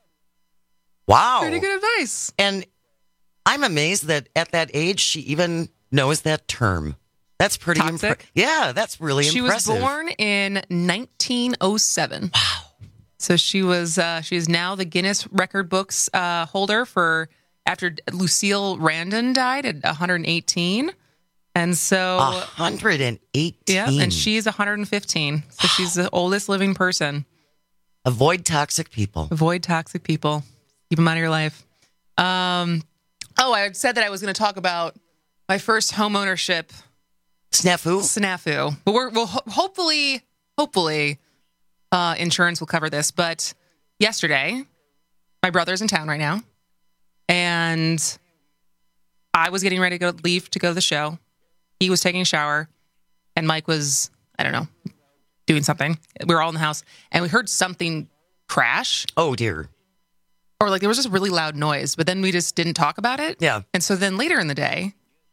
Wow. Pretty good advice. And I'm amazed that at that age, she even knows that term. That's pretty impressive. Yeah, that's really she impressive. She was born in nineteen oh seven. Wow. So she was, uh, she is now the Guinness Record Books uh, holder for, after Lucille Randon died at one hundred eighteen. And so. one hundred eighteen. Yeah, and she's one hundred fifteen. So she's the oldest living person. Avoid toxic people. Avoid toxic people. Keep them out of your life. Um... Oh, I said that I was going to talk about my first home ownership snafu. Snafu, but we're, we'll ho- hopefully, hopefully, uh, insurance will cover this. But yesterday, my brother's in town right now, and I was getting ready to go leave to go to the show. He was taking a shower, and Mike was, I don't know, doing something. We were all in the house, and we heard something crash. Oh dear. Or like there was just a really loud noise, but then we just didn't talk about it. Yeah. And so then later in the day,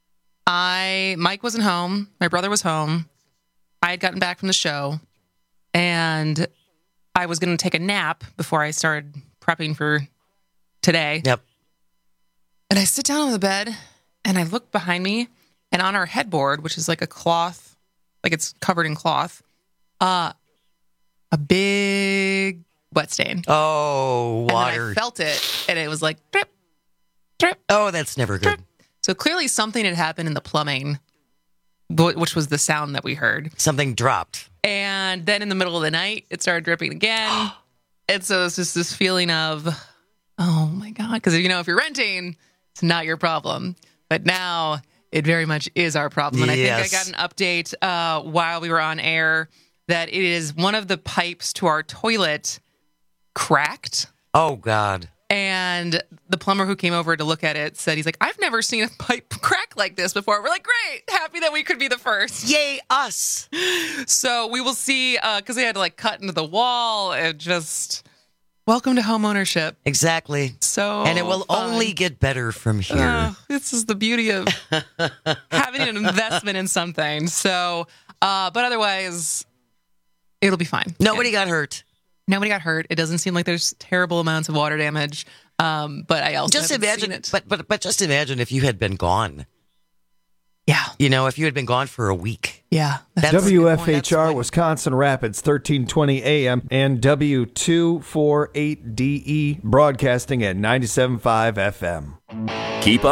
I Mike wasn't home. My brother was home. I had gotten back from the show, and I was going to take a nap before I started prepping for today. Yep. And I sit down on the bed, and I look behind me, and on our headboard, which is like a cloth, like it's covered in cloth, uh, a big wet stain. Oh, water. And I felt it, and it was like, drip, drip. Oh, that's never good. Drip. So clearly something had happened in the plumbing, which was the sound that we heard. Something dropped. And then in the middle of the night, it started dripping again. And so it's just this feeling of, oh my God. Because, you know, if you're renting, it's not your problem. But now it very much is our problem. And yes. I think I got an update uh, while we were on air that it is one of the pipes to our toilet cracked. Oh, God. And the plumber who came over to look at it said, he's like, I've never seen a pipe crack like this before. We're like, great. Happy that we could be the first. Yay, us. So we will see, because uh, they had to like cut into the wall. It just, welcome to home ownership. Exactly. So And it will fun. only get better from here. Uh, this is the beauty of having an investment in something. So, uh, but otherwise, it'll be fine. Nobody yeah. got hurt. Nobody got hurt. It doesn't seem like there's terrible amounts of water damage. Um, but I also just haven't imagine, seen it. but but but just imagine if you had been gone. Yeah, you know, if you had been gone for a week. Yeah, that's W F H R Wisconsin Rapids, thirteen twenty A M and W two forty-eight D E broadcasting at ninety-seven point five F M. Keep up